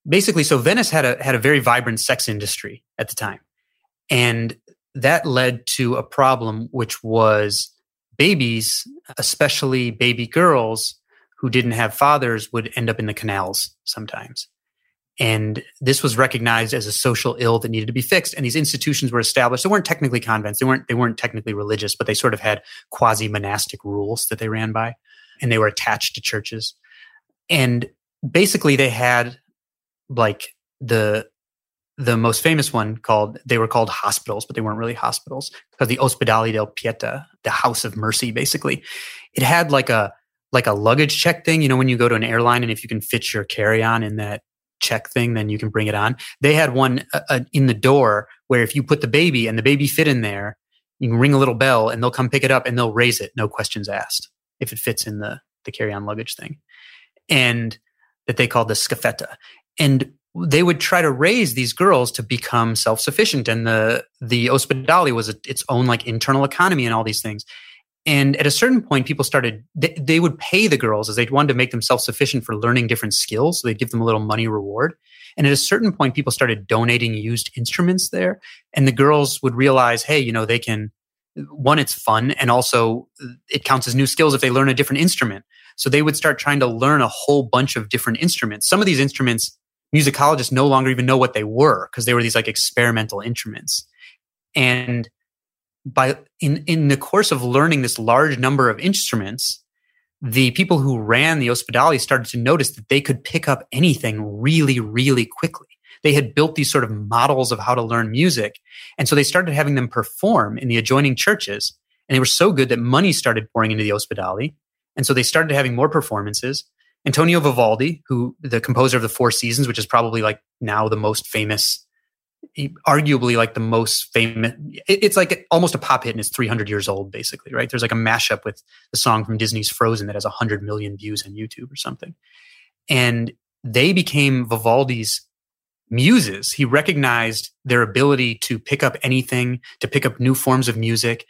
basically, so Venice had a very vibrant sex industry at the time. And that led to a problem, which was babies, especially baby girls who didn't have fathers, would end up in the canals sometimes. And this was recognized as a social ill that needed to be fixed. And these institutions were established. They weren't technically convents. They weren't technically religious, but they sort of had quasi-monastic rules that they ran by. And they were attached to churches. And basically they had like the most famous one they were called hospitals, but they weren't really hospitals, because the Ospedali del Pieta, the House of Mercy, basically, it had like a luggage check thing. You know, when you go to an airline and if you can fit your carry-on in that check thing, then you can bring it on. They had one in the door where if you put the baby and the baby fit in there, you can ring a little bell and they'll come pick it up and they'll raise it, no questions asked, if it fits in the carry-on luggage thing. And that they called the scaffetta. And they would try to raise these girls to become self-sufficient. And the Ospedali was its own like internal economy and all these things. And at a certain point, people started, they would pay the girls as they wanted to make them self-sufficient for learning different skills. So they'd give them a little money reward. And at a certain point, people started donating used instruments there. And the girls would realize, hey, you know, they can, one, it's fun. And also it counts as new skills if they learn a different instrument. So they would start trying to learn a whole bunch of different instruments. Some of these instruments, musicologists no longer even know what they were, because they were these like experimental instruments. And in the course of learning this large number of instruments, the people who ran the Ospedali started to notice that they could pick up anything really, really quickly. They had built these sort of models of how to learn music. And so they started having them perform in the adjoining churches. And they were so good that money started pouring into the Ospedali. And so they started having more performances. Antonio Vivaldi, who the composer of the Four Seasons, which is probably like now the most famous, arguably like the most famous, it's like almost a pop hit and it's 300 years old, basically, right? There's like a mashup with the song from Disney's Frozen that has 100 million views on YouTube or something. And they became Vivaldi's muses. He recognized their ability to pick up anything, to pick up new forms of music,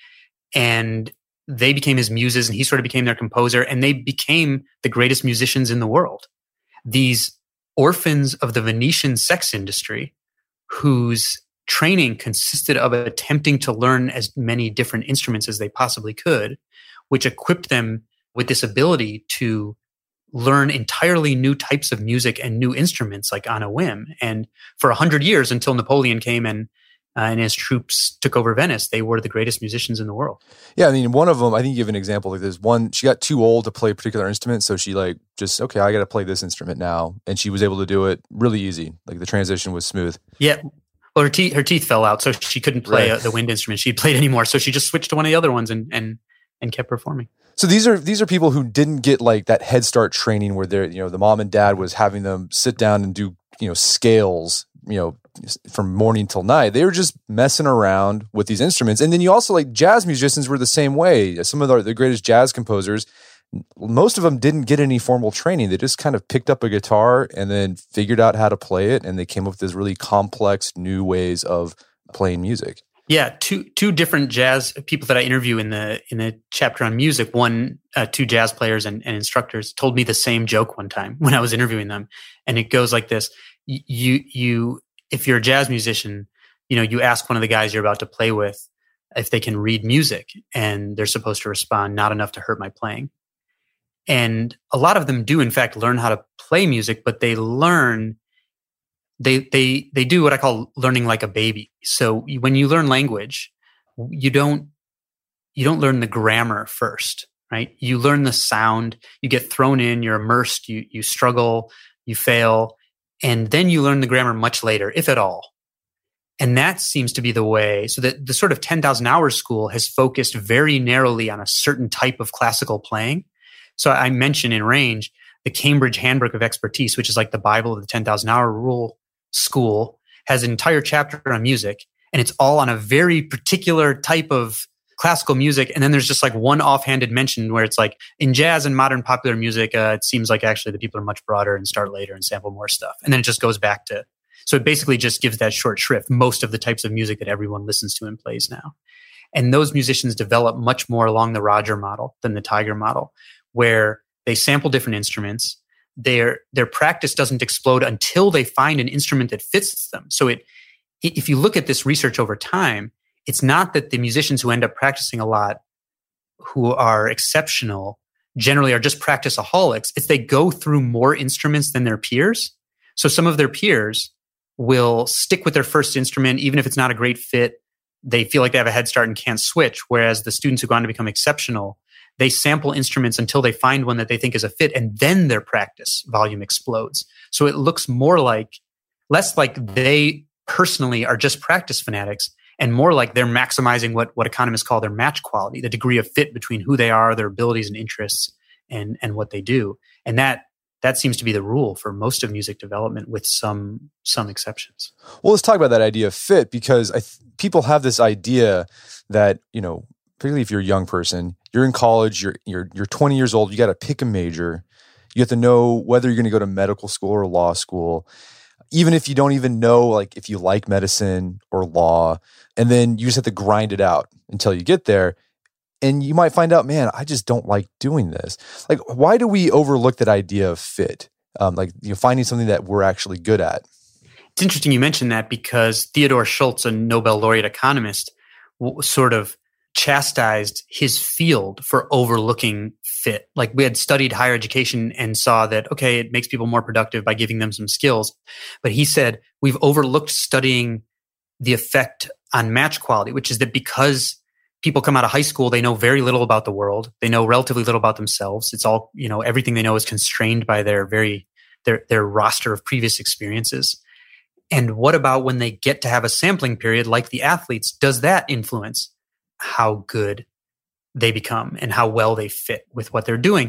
and they became his muses, and he sort of became their composer, and they became the greatest musicians in the world. These orphans of the Venetian sex industry, whose training consisted of attempting to learn as many different instruments as they possibly could, which equipped them with this ability to learn entirely new types of music and new instruments like on a whim. And for 100 years, until Napoleon came and his troops took over Venice, they were the greatest musicians in the world. Yeah, I mean, one of them, I think you give an example like this. One, she got too old to play a particular instrument, so she I got to play this instrument now. And she was able to do it really easy. Like the transition was smooth. Yeah. Well, her teeth fell out, so she couldn't play the wind instrument she played anymore. So she just switched to one of the other ones and kept performing. So these are people who didn't get like that Head Start training where they're, the mom and dad was having them sit down and do, scales, from morning till night. They were just messing around with these instruments. And then you also like jazz musicians were the same way. Some of the greatest jazz composers, most of them didn't get any formal training. They just kind of picked up a guitar and then figured out how to play it. And they came up with this really complex new ways of playing music. Yeah. Two different jazz people that I interview in the chapter on music, two jazz players and instructors told me the same joke one time when I was interviewing them. And it goes like this. If you're a jazz musician, you ask one of the guys you're about to play with if they can read music, and they're supposed to respond, "Not enough to hurt my playing." And a lot of them do, in fact, learn how to play music, but they learn, they do what I call learning like a baby. So when you learn language, you don't learn the grammar first, right? You learn the sound, you get thrown in, you're immersed, you struggle, you fail, and then you learn the grammar much later, if at all. And that seems to be the way. So that the sort of 10,000 Hours school has focused very narrowly on a certain type of classical playing. So I mentioned in Range, the Cambridge Handbook of Expertise, which is like the Bible of the 10,000 Hour Rule School, has an entire chapter on music, and it's all on a very particular type of classical music. And then there's just like one offhanded mention where it's like in jazz and modern popular music, it seems like actually the people are much broader and start later and sample more stuff. And then it just goes back to, so it basically just gives that short shrift, most of the types of music that everyone listens to and plays now. And those musicians develop much more along the Roger model than the Tiger model, where they sample different instruments. their practice doesn't explode until they find an instrument that fits them. So if you look at this research over time, it's not that the musicians who end up practicing a lot, who are exceptional, generally are just practiceaholics. It's they go through more instruments than their peers. So some of their peers will stick with their first instrument, even if it's not a great fit. They feel like they have a head start and can't switch. Whereas the students who go on to become exceptional, they sample instruments until they find one that they think is a fit, and then their practice volume explodes. So it looks less like they personally are just practice fanatics, and more like they're maximizing what economists call their match quality, the degree of fit between who they are, their abilities and interests, and what they do. And that seems to be the rule for most of music development, with some exceptions. Well, let's talk about that idea of fit, because people have this idea that, particularly if you're a young person, you're in college, you're 20 years old, you got to pick a major. You have to know whether you're going to go to medical school or law school, even if you don't even know like if you like medicine or law, and then you just have to grind it out until you get there. And you might find out, man, I just don't like doing this. Like, why do we overlook that idea of fit? Finding something that we're actually good at. It's interesting you mentioned that, because Theodore Schultz, a Nobel laureate economist, sort of chastised his field for overlooking fit. Like, we had studied higher education and saw that, okay, it makes people more productive by giving them some skills. But he said, we've overlooked studying the effect on match quality, which is that because people come out of high school, they know very little about the world. They know relatively little about themselves. It's all, everything they know is constrained by their roster of previous experiences. And what about when they get to have a sampling period like the athletes? Does that influence how good they become and how well they fit with what they're doing?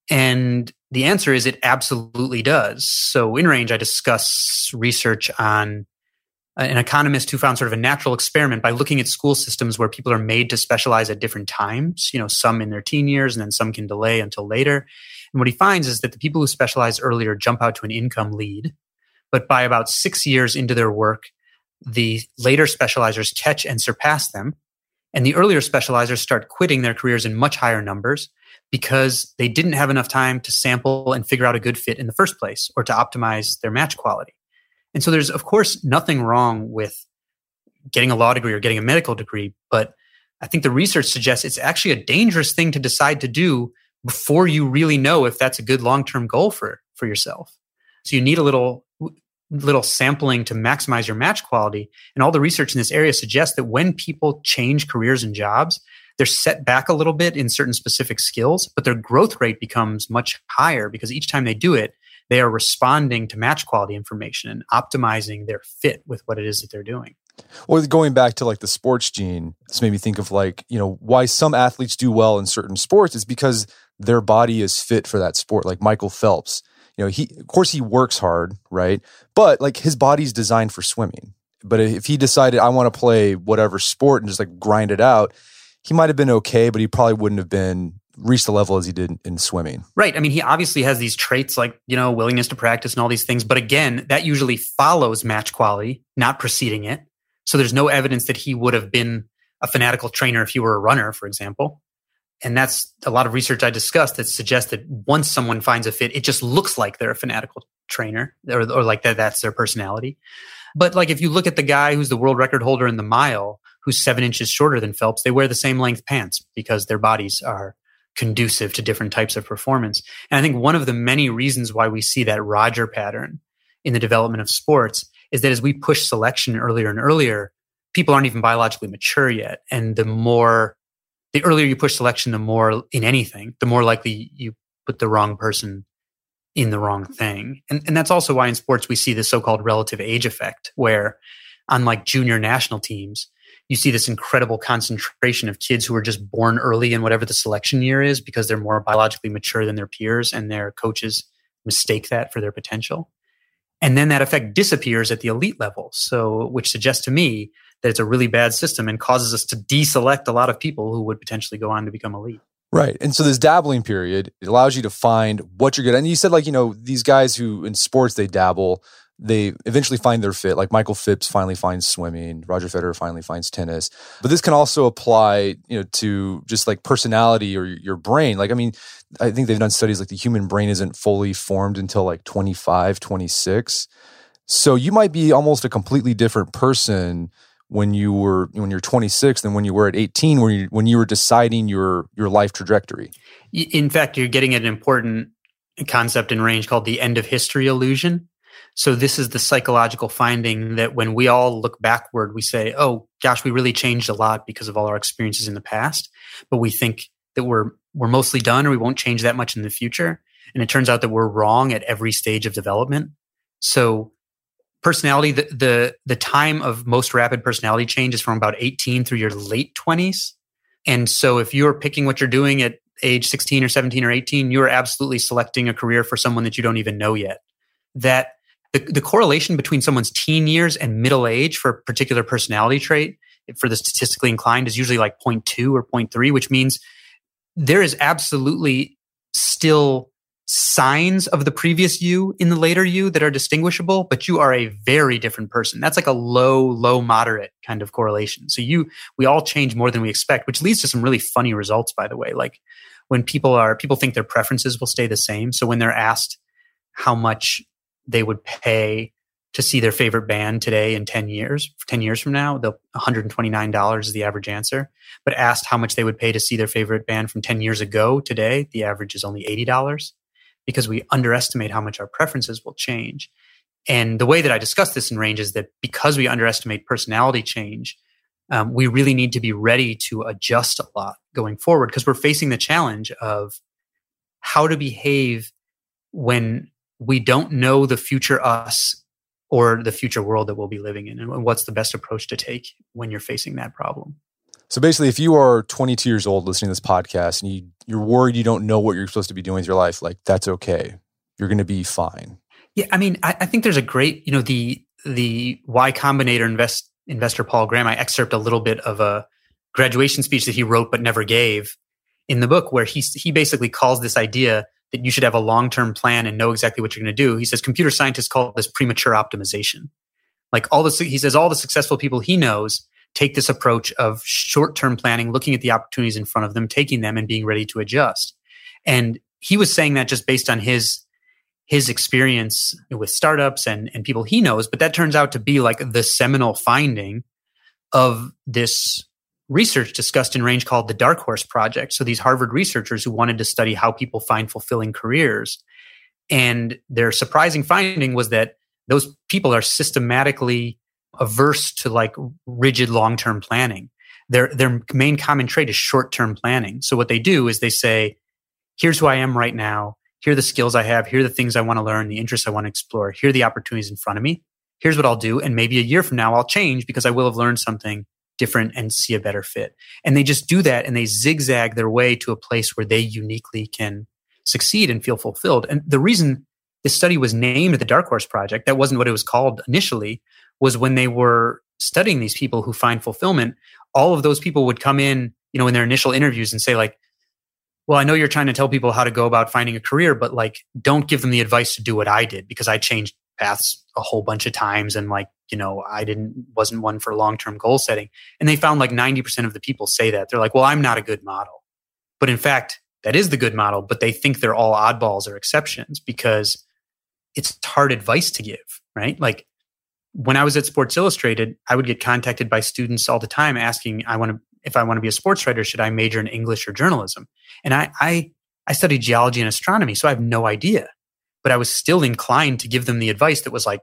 And the answer is it absolutely does. So in Range, I discuss research on an economist who found sort of a natural experiment by looking at school systems where people are made to specialize at different times, some in their teen years and then some can delay until later. And what he finds is that the people who specialize earlier jump out to an income lead. But by about 6 years into their work, the later specializers catch and surpass them. And the earlier specializers start quitting their careers in much higher numbers because they didn't have enough time to sample and figure out a good fit in the first place, or to optimize their match quality. And so there's, of course, nothing wrong with getting a law degree or getting a medical degree, but I think the research suggests it's actually a dangerous thing to decide to do before you really know if that's a good long-term goal for yourself. So you need a little sampling to maximize your match quality. And all the research in this area suggests that when people change careers and jobs, they're set back a little bit in certain specific skills, but their growth rate becomes much higher because each time they do it, they are responding to match quality information and optimizing their fit with what it is that they're doing. Well, going back to like the sports gene, this made me think of why some athletes do well in certain sports is because their body is fit for that sport. Like Michael Phelps, of course he works hard, right? But like his body's designed for swimming. But if he decided I want to play whatever sport and just like grind it out, he might have been okay, but he probably wouldn't have reached the level as he did in swimming. Right. I mean, he obviously has these traits like, willingness to practice and all these things. But again, that usually follows match quality, not preceding it. So there's no evidence that he would have been a fanatical trainer if he were a runner, for example. And that's a lot of research I discussed that suggests that once someone finds a fit, it just looks like they're a fanatical trainer or like that's their personality. But like if you look at the guy who's the world record holder in the mile, who's 7 inches shorter than Phelps, they wear the same length pants because their bodies are conducive to different types of performance. And I think one of the many reasons why we see that Roger pattern in the development of sports is that as we push selection earlier and earlier, people aren't even biologically mature yet. And the earlier you push selection, the more in anything, the more likely you put the wrong person in the wrong thing. And that's also why in sports we see this so-called relative age effect, where unlike junior national teams, you see this incredible concentration of kids who are just born early in whatever the selection year is because they're more biologically mature than their peers and their coaches mistake that for their potential. And then that effect disappears at the elite level. So, which suggests to me that it's a really bad system and causes us to deselect a lot of people who would potentially go on to become elite. Right. And so this dabbling period, it allows you to find what you're good at. And you said, like, these guys who in sports, they dabble, they eventually find their fit. Like Michael Phipps finally finds swimming, Roger Federer finally finds tennis. But this can also apply, to just like personality or your brain. Like, I mean, I think they've done studies like the human brain isn't fully formed until like 25, 26. So you might be almost a completely different person when you're 26 than when you were at 18, when you were deciding your life trajectory. In fact, you're getting at an important concept in range called the end of history illusion. So this is the psychological finding that when we all look backward, we say, oh gosh, we really changed a lot because of all our experiences in the past, but we think that we're mostly done or we won't change that much in the future. And it turns out that we're wrong at every stage of development. So personality, the time of most rapid personality change is from about 18 through your late 20s. And so if you're picking what you're doing at age 16 or 17 or 18, you're absolutely selecting a career for someone that you don't even know yet. That the correlation between someone's teen years and middle age for a particular personality trait for the statistically inclined is usually like 0.2 or 0.3, which means there is absolutely still signs of the previous you in the later you that are distinguishable, but you are a very different person. That's like a low, moderate kind of correlation. So we all change more than we expect, which leads to some really funny results, by the way. Like when people think their preferences will stay the same. So when they're asked how much they would pay to see their favorite band today in 10 years from now, $129 is the average answer. But asked how much they would pay to see their favorite band from 10 years ago today, the average is only $80. Because we underestimate how much our preferences will change. And the way that I discuss this in range is that because we underestimate personality change, we really need to be ready to adjust a lot going forward because we're facing the challenge of how to behave when we don't know the future us or the future world that we'll be living in, and what's the best approach to take when you're facing that problem. So basically, if you are 22 years old listening to this podcast and you're worried you don't know what you're supposed to be doing with your life, like that's okay. You're going to be fine. Yeah, I mean, I think there's a great, the Y Combinator investor Paul Graham. I excerpt a little bit of a graduation speech that he wrote but never gave in the book, where he basically calls this idea that you should have a long-term plan and know exactly what you're going to do. He says computer scientists call this premature optimization. Like he says all the successful people he knows take this approach of short-term planning, looking at the opportunities in front of them, taking them and being ready to adjust. And he was saying that just based on his experience with startups and people he knows, but that turns out to be like the seminal finding of this research discussed in range called the Dark Horse Project. So these Harvard researchers who wanted to study how people find fulfilling careers. And their surprising finding was that those people are systematically averse to like rigid long-term planning. Their main common trait is short-term planning. So what they do is they say, here's who I am right now. Here are the skills I have. Here are the things I want to learn, the interests I want to explore. Here are the opportunities in front of me. Here's what I'll do. And maybe a year from now, I'll change because I will have learned something different and see a better fit. And they just do that and they zigzag their way to a place where they uniquely can succeed and feel fulfilled. And the reason this study was named the Dark Horse Project, that wasn't what it was called initially, was when they were studying these people who find fulfillment, all of those people would come in, in their initial interviews and say like, well, I know you're trying to tell people how to go about finding a career, but like, don't give them the advice to do what I did because I changed paths a whole bunch of times. And like, I wasn't one for long-term goal setting. And they found like 90% of the people say that. They're like, well, I'm not a good model. But in fact, that is the good model, but they think they're all oddballs or exceptions because it's hard advice to give, right? Like when I was at Sports Illustrated, I would get contacted by students all the time asking, if I want to be a sports writer, should I major in English or journalism? And I studied geology and astronomy, so I have no idea. But I was still inclined to give them the advice that was like,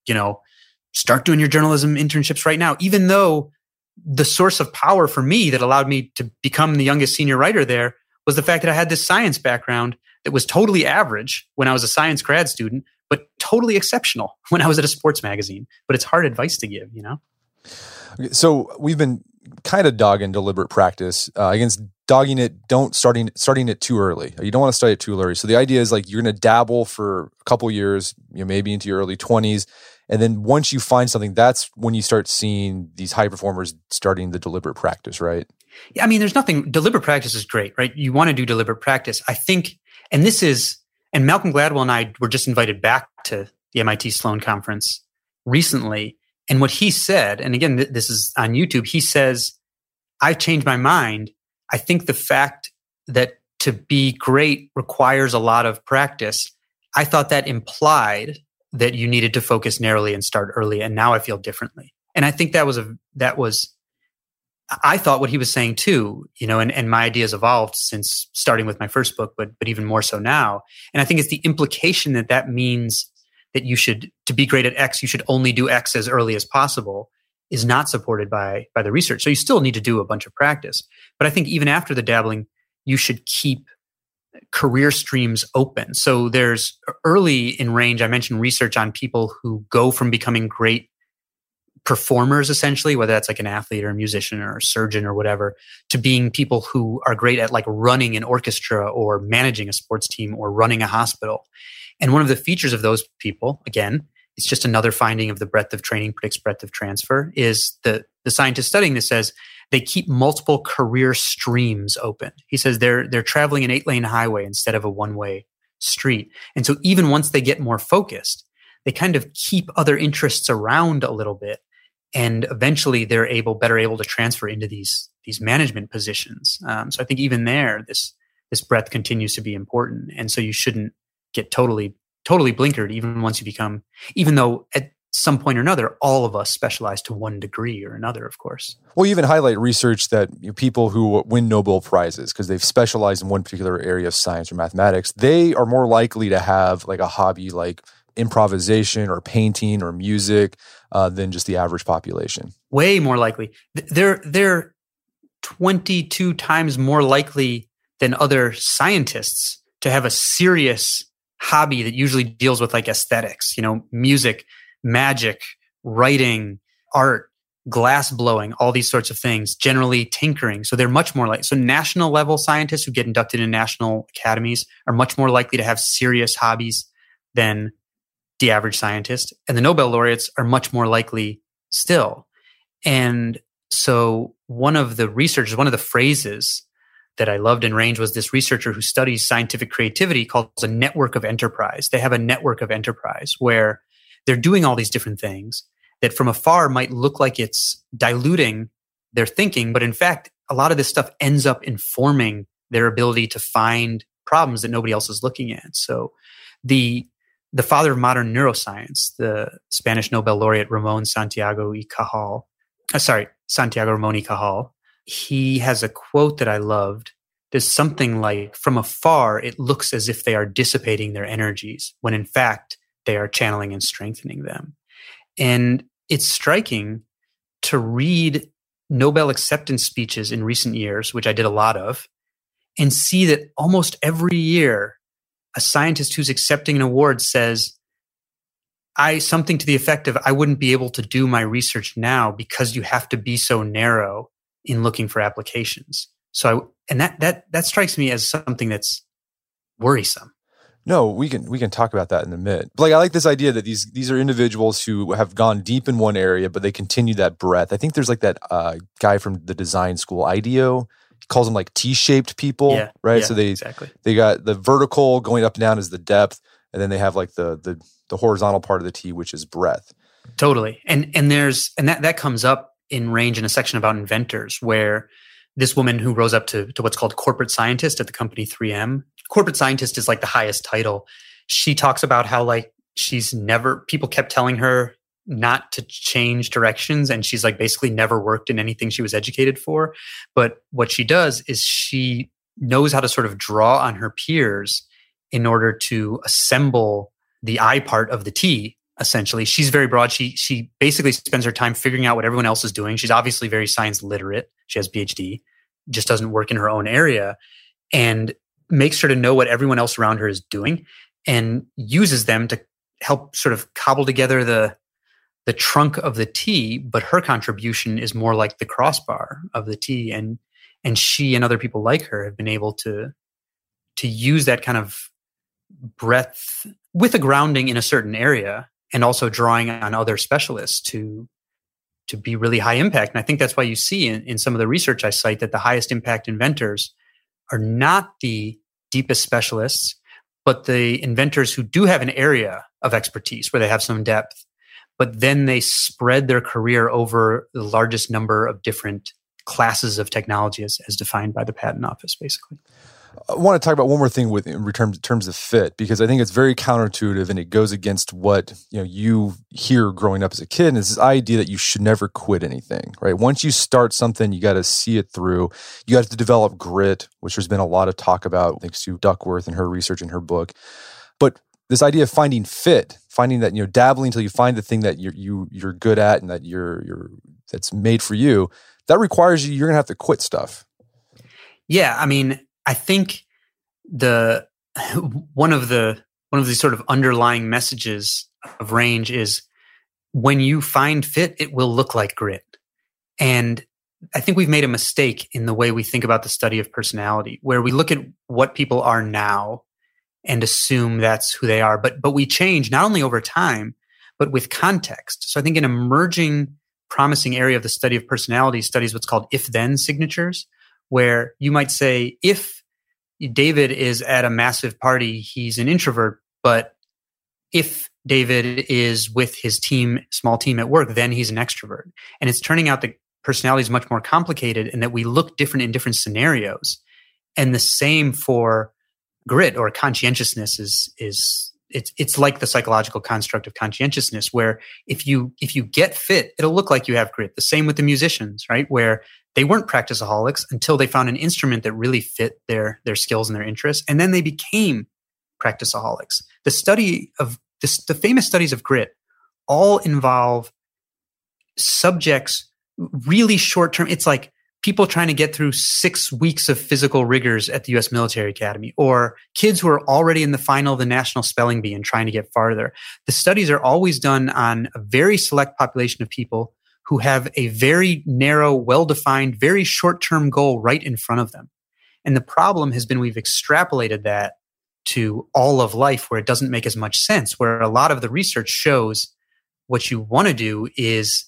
start doing your journalism internships right now, even though the source of power for me that allowed me to become the youngest senior writer there was the fact that I had this science background that was totally average when I was a science grad student, but totally exceptional when I was at a sports magazine. But it's hard advice to give, Okay, so we've been kind of dogging deliberate practice against dogging it, starting it too early. You don't want to study it too early. So the idea is like you're going to dabble for a couple years, maybe into your early 20s. And then once you find something, that's when you start seeing these high performers starting the deliberate practice, right? Yeah, I mean, there's nothing, deliberate practice is great, right? You want to do deliberate practice. I think, and Malcolm Gladwell and I were just invited back to the MIT Sloan conference recently. And what he said, and again, this is on YouTube, he says, I've changed my mind. I think the fact that to be great requires a lot of practice, I thought that implied that you needed to focus narrowly and start early. And now I feel differently. And I think I thought what he was saying too, and my ideas evolved since starting with my first book, but even more so now. And I think it's the implication that means that to be great at X, you should only do X as early as possible is not supported by the research. So you still need to do a bunch of practice. But I think even after the dabbling, you should keep career streams open. So there's early in range, I mentioned research on people who go from becoming great performers, essentially, whether that's like an athlete or a musician or a surgeon or whatever, to being people who are great at like running an orchestra or managing a sports team or running a hospital. And one of the features of those people, again, it's just another finding of the breadth of training predicts breadth of transfer, is the scientist studying this says they keep multiple career streams open. He says they're traveling an 8-lane highway instead of a one-way street. And so even once they get more focused, they kind of keep other interests around a little bit. And eventually they're better able to transfer into these management positions. So I think even there, this breadth continues to be important. And so you shouldn't get totally blinkered even though at some point or another, all of us specialize to one degree or another, of course. Well, you even highlight research that people who win Nobel Prizes because they've specialized in one particular area of science or mathematics, they are more likely to have like a hobby like improvisation or painting or music than just the average population. Way more likely. They're 22 times more likely than other scientists to have a serious hobby that usually deals with like aesthetics, music, magic, writing, art, glass blowing, all these sorts of things, generally tinkering. So they're much more so national level scientists who get inducted in national academies are much more likely to have serious hobbies than the average scientist. And the Nobel laureates are much more likely still. And so one of the phrases that I loved in Range was this researcher who studies scientific creativity calls a network of enterprise. They have a network of enterprise where they're doing all these different things that from afar might look like it's diluting their thinking. But in fact, a lot of this stuff ends up informing their ability to find problems that nobody else is looking at. So the father of modern neuroscience, the Spanish Nobel laureate Santiago Ramón y Cajal, he has a quote that I loved. There's something like, from afar, it looks as if they are dissipating their energies, when in fact, they are channeling and strengthening them. And it's striking to read Nobel acceptance speeches in recent years, which I did a lot of, and see that almost every year, a scientist who's accepting an award says, something to the effect of, I wouldn't be able to do my research now because you have to be so narrow in looking for applications. So that strikes me as something that's worrisome. No, we can talk about that in a minute. But I like this idea that these are individuals who have gone deep in one area, but they continue that breadth. I think there's like that guy from the design school, IDEO. He calls them like T-shaped people, right? Yeah, so exactly. They got the vertical going up and down is the depth, and then they have like the horizontal part of the T, which is breadth. Totally, and that comes up in Range in a section about inventors, where this woman who rose up to what's called corporate scientist at the company 3M. Corporate scientist is like the highest title. She talks about how like people kept telling her not to change directions, and she's like basically never worked in anything she was educated for. But what she does is she knows how to sort of draw on her peers in order to assemble the I part of the T. Essentially, she's very broad. She basically spends her time figuring out what everyone else is doing. She's obviously very science literate. She has a PhD, just doesn't work in her own area, and makes sure to know what everyone else around her is doing and uses them to help sort of cobble together the trunk of the T. But her contribution is more like the crossbar of the T. And she and other people like her have been able to use that kind of breadth with a grounding in a certain area, and also drawing on other specialists to to be really high impact. And I think that's why you see in some of the research I cite that the highest impact inventors are not the deepest specialists, but the inventors who do have an area of expertise where they have some depth, but then they spread their career over the largest number of different classes of technology as defined by the patent office, basically. I want to talk about one more thing in terms of fit, because I think it's very counterintuitive and it goes against what you hear growing up as a kid. And it's this idea that you should never quit anything, right? Once you start something, you got to see it through. You got to develop grit, which there's been a lot of talk about thanks to Duckworth and her research in her book. But this idea of finding fit, finding that dabbling until you find the thing that you're good at and that that's made for you, that requires you're going to have to quit stuff. Yeah, I mean, I think one of the sort of underlying messages of Range is when you find fit, it will look like grit. And I think we've made a mistake in the way we think about the study of personality, where we look at what people are now and assume that's who they are. But we change not only over time, but with context. So I think an emerging promising area of the study of personality studies what's called if-then signatures, where you might say, if David is at a massive party, he's an introvert, but if David is with his small team at work, then he's an extrovert. And it's turning out that personality is much more complicated and that we look different in different scenarios. And the same for grit or conscientiousness it's like the psychological construct of conscientiousness, where if you get fit, it'll look like you have grit. The same with the musicians, right? Where they weren't practiceaholics until they found an instrument that really fit their skills and their interests. And then they became practiceaholics. The famous studies of grit all involve subjects really short term. It's like people trying to get through 6 weeks of physical rigors at the U.S. Military Academy, or kids who are already in the final of the National Spelling Bee and trying to get farther. The studies are always done on a very select population of people who have a very narrow, well-defined, very short-term goal right in front of them. And the problem has been we've extrapolated that to all of life where it doesn't make as much sense, where a lot of the research shows what you want to do is,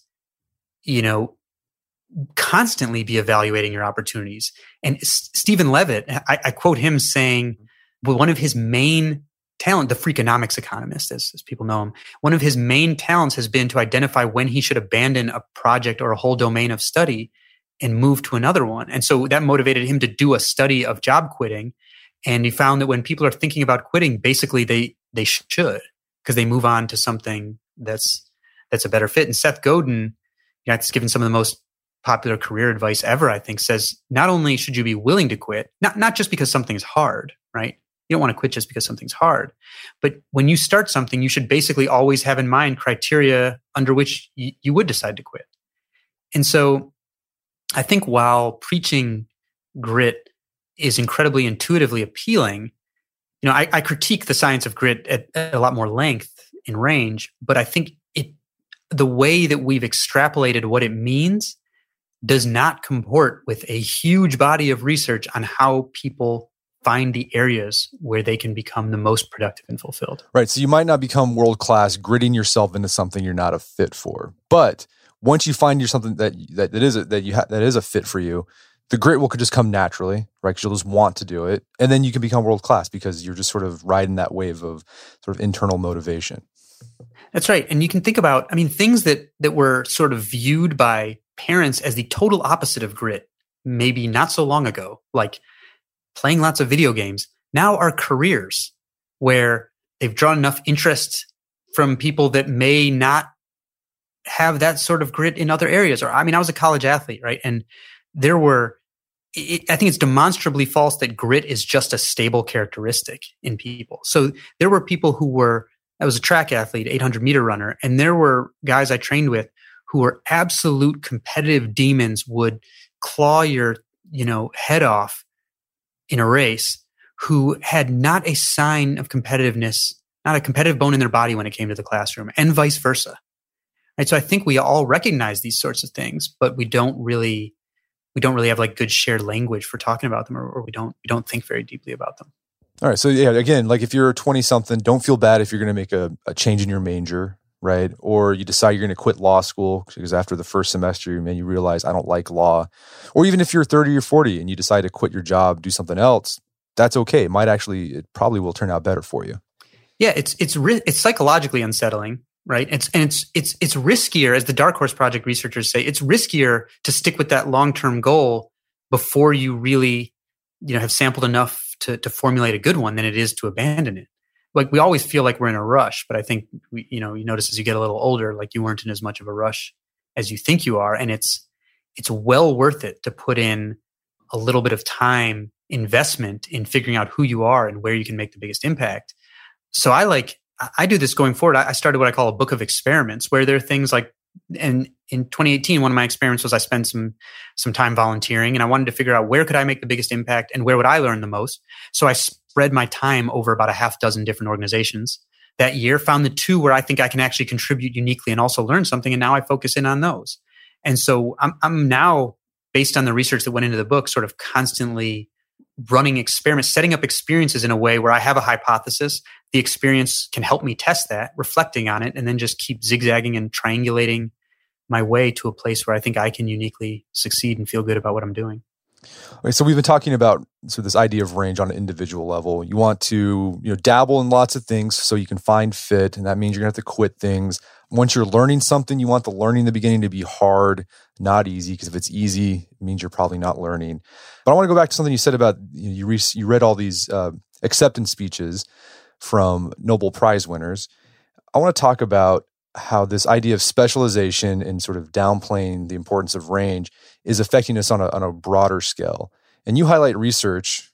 constantly be evaluating your opportunities. And Stephen Levitt, I quote him saying, well, one of his main talent, the Freakonomics economist, as people know him, one of his main talents has been to identify when he should abandon a project or a whole domain of study and move to another one. And so that motivated him to do a study of job quitting. And he found that when people are thinking about quitting, basically they should, because they move on to something that's a better fit. And Seth Godin, it's given some of the most popular career advice ever, I think, says not only should you be willing to quit, not just because something's hard, right? You don't want to quit just because something's hard. But when you start something, you should basically always have in mind criteria under which you would decide to quit. And so I think while preaching grit is incredibly intuitively appealing, I critique the science of grit at a lot more length in Range, but I think the way that we've extrapolated what it means does not comport with a huge body of research on how people find the areas where they can become the most productive and fulfilled. Right. So you might not become world-class gritting yourself into something you're not a fit for. But once you find something that is a fit for you, the grit will just come naturally, right? Because you'll just want to do it. And then you can become world-class because you're just sort of riding that wave of sort of internal motivation. That's right. And you can think about, things that were sort of viewed by parents as the total opposite of grit, maybe not so long ago, like playing lots of video games, now are careers where they've drawn enough interest from people that may not have that sort of grit in other areas. Or, I was a college athlete, right? And I think it's demonstrably false that grit is just a stable characteristic in people. So there were people I was a track athlete, 800-meter runner, and there were guys I trained with who were absolute competitive demons, would claw your, head off in a race, who had not a sign of competitiveness, not a competitive bone in their body when it came to the classroom, and vice versa. Right? So I think we all recognize these sorts of things, but we don't really have like good shared language for talking about them, or we don't think very deeply about them. All right. So yeah, again, like if you're 20-something, don't feel bad if you're going to make a change in your major, right? Or you decide you're going to quit law school because after the first semester, man, you realize I don't like law. Or even if you're 30 or 40 and you decide to quit your job, do something else, that's okay. It probably will turn out better for you. Yeah, it's psychologically unsettling, right? It's riskier, as the Dark Horse Project researchers say, it's riskier to stick with that long-term goal before you really, have sampled enough to formulate a good one than it is to abandon it. Like, we always feel like we're in a rush, but I think you notice as you get a little older, like, you weren't in as much of a rush as you think you are, and it's well worth it to put in a little bit of time investment in figuring out who you are and where you can make the biggest impact. So I do this going forward. I started what I call a book of experiments, where there are things like, and in 2018, one of my experiments was I spent some time volunteering, and I wanted to figure out where could I make the biggest impact and where would I learn the most. So I spread my time over about a half dozen different organizations that year, found the 2 where I think I can actually contribute uniquely and also learn something. And now I focus in on those. And so I'm now, based on the research that went into the book, sort of constantly running experiments, setting up experiences in a way where I have a hypothesis. The experience can help me test that, reflecting on it, and then just keep zigzagging and triangulating my way to a place where I think I can uniquely succeed and feel good about what I'm doing. Okay, so we've been talking about this idea of range on an individual level. You want to dabble in lots of things so you can find fit, and that means you're going to have to quit things. Once you're learning something, you want the learning in the beginning to be hard, not easy, because if it's easy, it means you're probably not learning. But I want to go back to something you said about you read all these acceptance speeches from Nobel Prize winners. I want to talk about how this idea of specialization and sort of downplaying the importance of range is affecting us on a broader scale. And you highlight research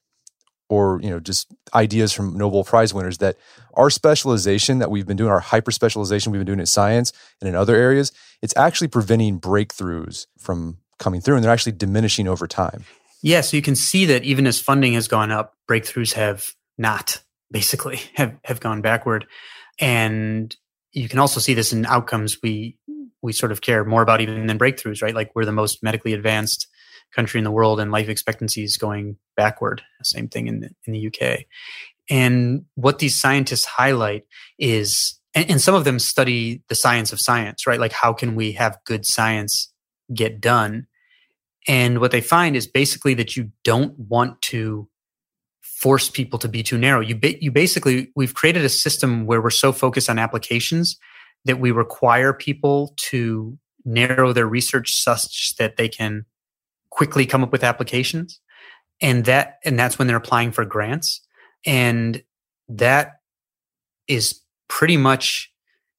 or just ideas from Nobel Prize winners that our specialization that we've been doing, our hyper specialization we've been doing in science and in other areas, it's actually preventing breakthroughs from coming through, and they're actually diminishing over time. Yeah, so you can see that even as funding has gone up, breakthroughs have not, basically, have gone backward. And you can also see this in outcomes we sort of care more about even than breakthroughs, right? Like, we're the most medically advanced country in the world, and life expectancy is going backward. Same thing in the UK. And what these scientists highlight is, and some of them study the science of science, right? Like, how can we have good science get done? And what they find is basically that you don't want to force people to be too narrow. We've created a system where we're so focused on applications that we require people to narrow their research such that they can quickly come up with applications. And that's when they're applying for grants. And that is pretty much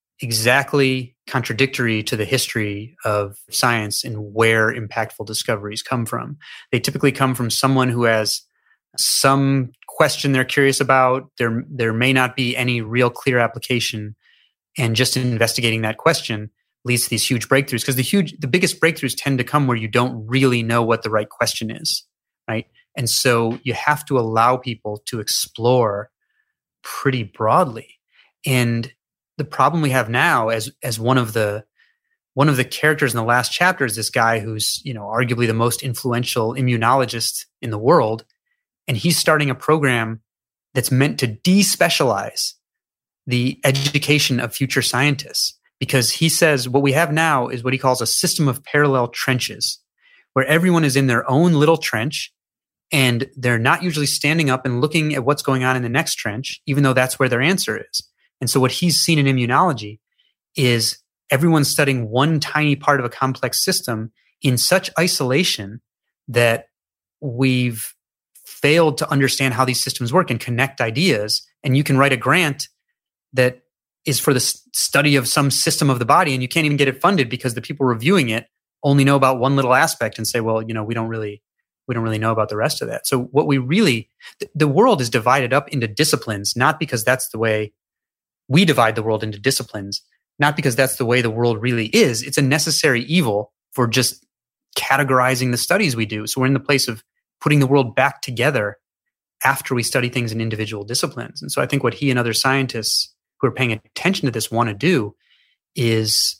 exactly contradictory to the history of science and where impactful discoveries come from. They typically come from someone who has some question they're curious about. There may not be any real clear application, and just investigating that question leads to these huge breakthroughs, because the biggest breakthroughs tend to come where you don't really know what the right question is, right? And so you have to allow people to explore pretty broadly. And the problem we have now, as one of the characters in the last chapter, is this guy who's arguably the most influential immunologist in the world, and he's starting a program that's meant to despecialize the education of future scientists, because he says what we have now is what he calls a system of parallel trenches, where everyone is in their own little trench, and they're not usually standing up and looking at what's going on in the next trench, even though that's where their answer is. And so what he's seen in immunology is everyone's studying one tiny part of a complex system in such isolation that we've failed to understand how these systems work and connect ideas. And you can write a grant that is for the study of some system of the body, and you can't even get it funded because the people reviewing it only know about one little aspect and say, well, we don't really know about the rest of that. So what the world is divided up into disciplines, not because that's the way we divide the world into disciplines, not because that's the way the world really is. It's a necessary evil for just categorizing the studies we do. So we're in the place of putting the world back together after we study things in individual disciplines. And so I think what he and other scientists who are paying attention to this want to do is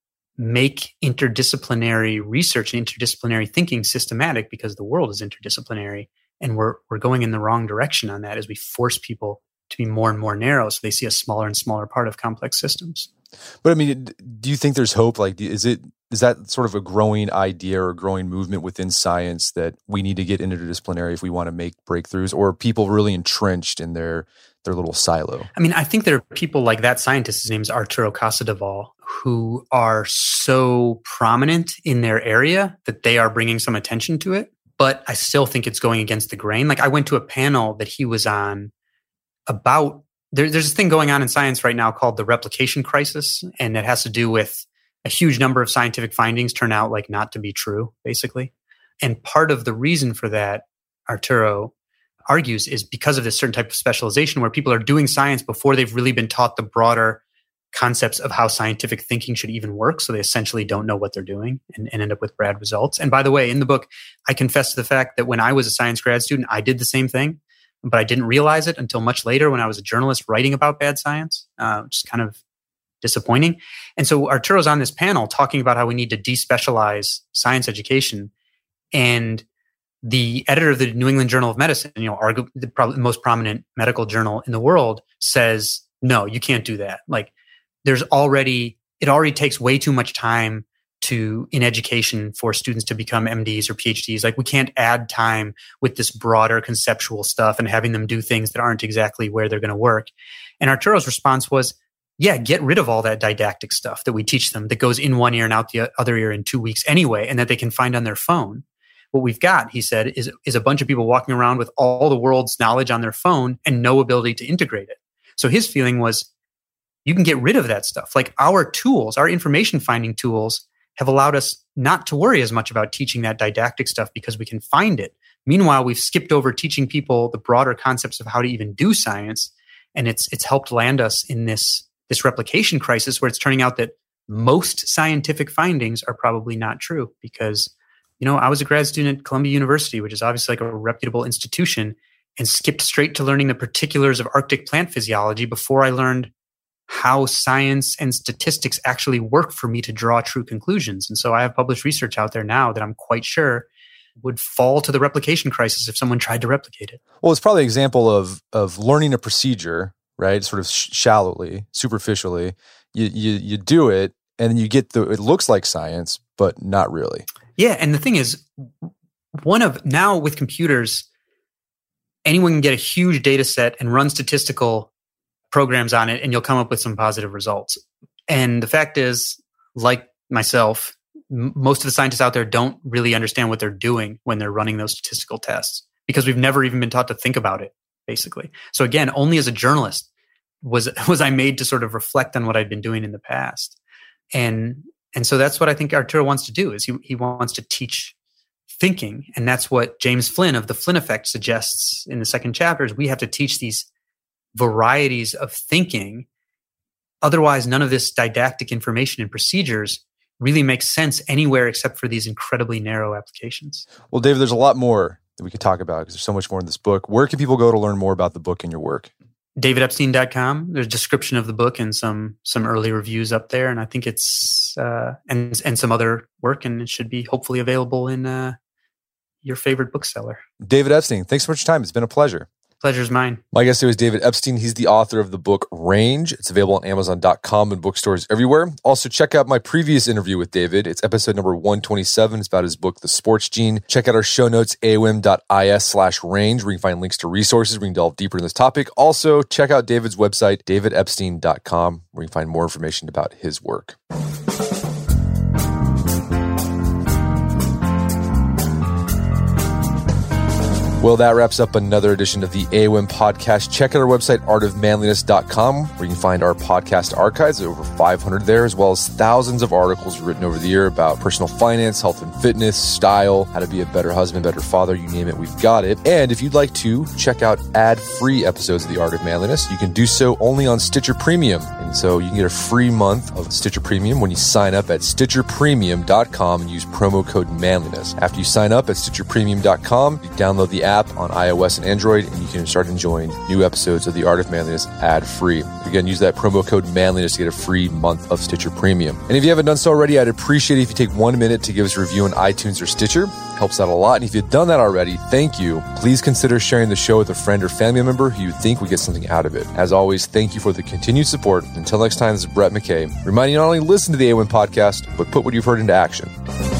make interdisciplinary research and interdisciplinary thinking systematic, because the world is interdisciplinary, and we're going in the wrong direction on that as we force people to be more and more narrow so they see a smaller and smaller part of complex systems. But I mean, do you think there's hope? Like, is that sort of a growing idea or a growing movement within science that we need to get interdisciplinary if we want to make breakthroughs, or are people really entrenched in their little silo? I mean, I think there are people like that scientist, his name is Arturo Casadevall, who are so prominent in their area that they are bringing some attention to it. But I still think it's going against the grain. Like, I went to a panel that he was on about, there's this thing going on in science right now called the replication crisis. And it has to do with a huge number of scientific findings turn out like not to be true, basically. And part of the reason for that, Arturo argues, is because of this certain type of specialization where people are doing science before they've really been taught the broader concepts of how scientific thinking should even work. So they essentially don't know what they're doing and end up with bad results. And by the way, in the book, I confess to the fact that when I was a science grad student, I did the same thing, but I didn't realize it until much later when I was a journalist writing about bad science, which is kind of disappointing. And so Arturo's on this panel talking about how we need to despecialize science education. And the editor of the New England Journal of Medicine, arguably the most prominent medical journal in the world, says, no, you can't do that. Like, it already takes way too much time in education for students to become MDs or PhDs. Like, we can't add time with this broader conceptual stuff and having them do things that aren't exactly where they're going to work. And Arturo's response was, yeah, get rid of all that didactic stuff that we teach them that goes in one ear and out the other ear in 2 weeks anyway, and that they can find on their phone. What we've got, he said, is a bunch of people walking around with all the world's knowledge on their phone and no ability to integrate it. So his feeling was, you can get rid of that stuff. Like, our tools, our information finding tools, have allowed us not to worry as much about teaching that didactic stuff because we can find it. Meanwhile, we've skipped over teaching people the broader concepts of how to even do science. And it's helped land us in this replication crisis where it's turning out that most scientific findings are probably not true. Because, I was a grad student at Columbia University, which is obviously like a reputable institution, and skipped straight to learning the particulars of Arctic plant physiology before I learned how science and statistics actually work for me to draw true conclusions. And so I have published research out there now that I'm quite sure would fall to the replication crisis if someone tried to replicate it. Well, it's probably an example of learning a procedure, right? Sort of shallowly, superficially. You do it, and then you get it looks like science, but not really. Yeah, and the thing is, now with computers, anyone can get a huge data set and run statistical programs on it, and you'll come up with some positive results. And the fact is, like myself, most of the scientists out there don't really understand what they're doing when they're running those statistical tests because we've never even been taught to think about it, basically. So again, only as a journalist was I made to sort of reflect on what I'd been doing in the past. And so that's what I think Arturo wants to do, is he wants to teach thinking. And that's what James Flynn of the Flynn Effect suggests in the second chapter, is we have to teach these varieties of thinking. Otherwise, none of this didactic information and procedures really makes sense anywhere except for these incredibly narrow applications. Well, David, there's a lot more that we could talk about because there's so much more in this book. Where can people go to learn more about the book and your work? DavidEpstein.com. There's a description of the book and some early reviews up there. And I think it's, and some other work, and it should be hopefully available in your favorite bookseller. David Epstein, thanks so much for your time. It's been a pleasure. Pleasure's mine. My guest today was David Epstein. He's the author of the book Range. It's available on Amazon.com and bookstores everywhere. Also, check out my previous interview with David. It's episode number 127. It's about his book, The Sports Gene. Check out our show notes, aom.is/range, where you can find links to resources where you can delve deeper in this topic. Also, check out David's website, davidepstein.com, where you can find more information about his work. Well, that wraps up another edition of the AOM podcast. Check out our website, artofmanliness.com, where you can find our podcast archives. There are over 500 there, as well as thousands of articles written over the year about personal finance, health and fitness, style, how to be a better husband, better father, you name it, we've got it. And if you'd like to check out ad-free episodes of The Art of Manliness, you can do so only on Stitcher Premium. And so you can get a free month of Stitcher Premium when you sign up at StitcherPremium.com and use promo code manliness. After you sign up at StitcherPremium.com, you download the app app on iOS and Android, and you can start enjoying new episodes of The Art of Manliness ad-free. Again, use that promo code manliness to get a free month of Stitcher Premium. And if you haven't done so already, I'd appreciate it if you take 1 minute to give us a review on iTunes or Stitcher. Helps out a lot. And if you've done that already, thank you. Please consider sharing the show with a friend or family member who you think would get something out of it. As always, thank you for the continued support. Until next time, this is Brett McKay, reminding you not only listen to the A1 podcast, but put what you've heard into action.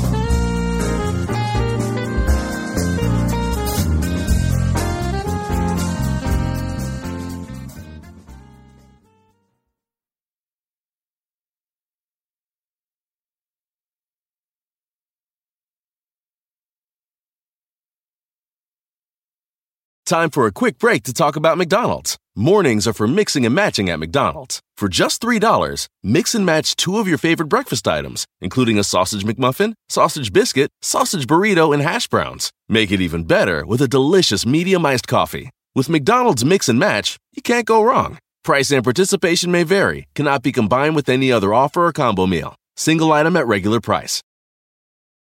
Time for a quick break to talk about McDonald's. Mornings are for mixing and matching at McDonald's. For just $3, mix and match 2 of your favorite breakfast items, including a sausage McMuffin, sausage biscuit, sausage burrito, and hash browns. Make it even better with a delicious medium iced coffee. With McDonald's Mix and Match, you can't go wrong. Price and participation may vary, cannot be combined with any other offer or combo meal. Single item at regular price.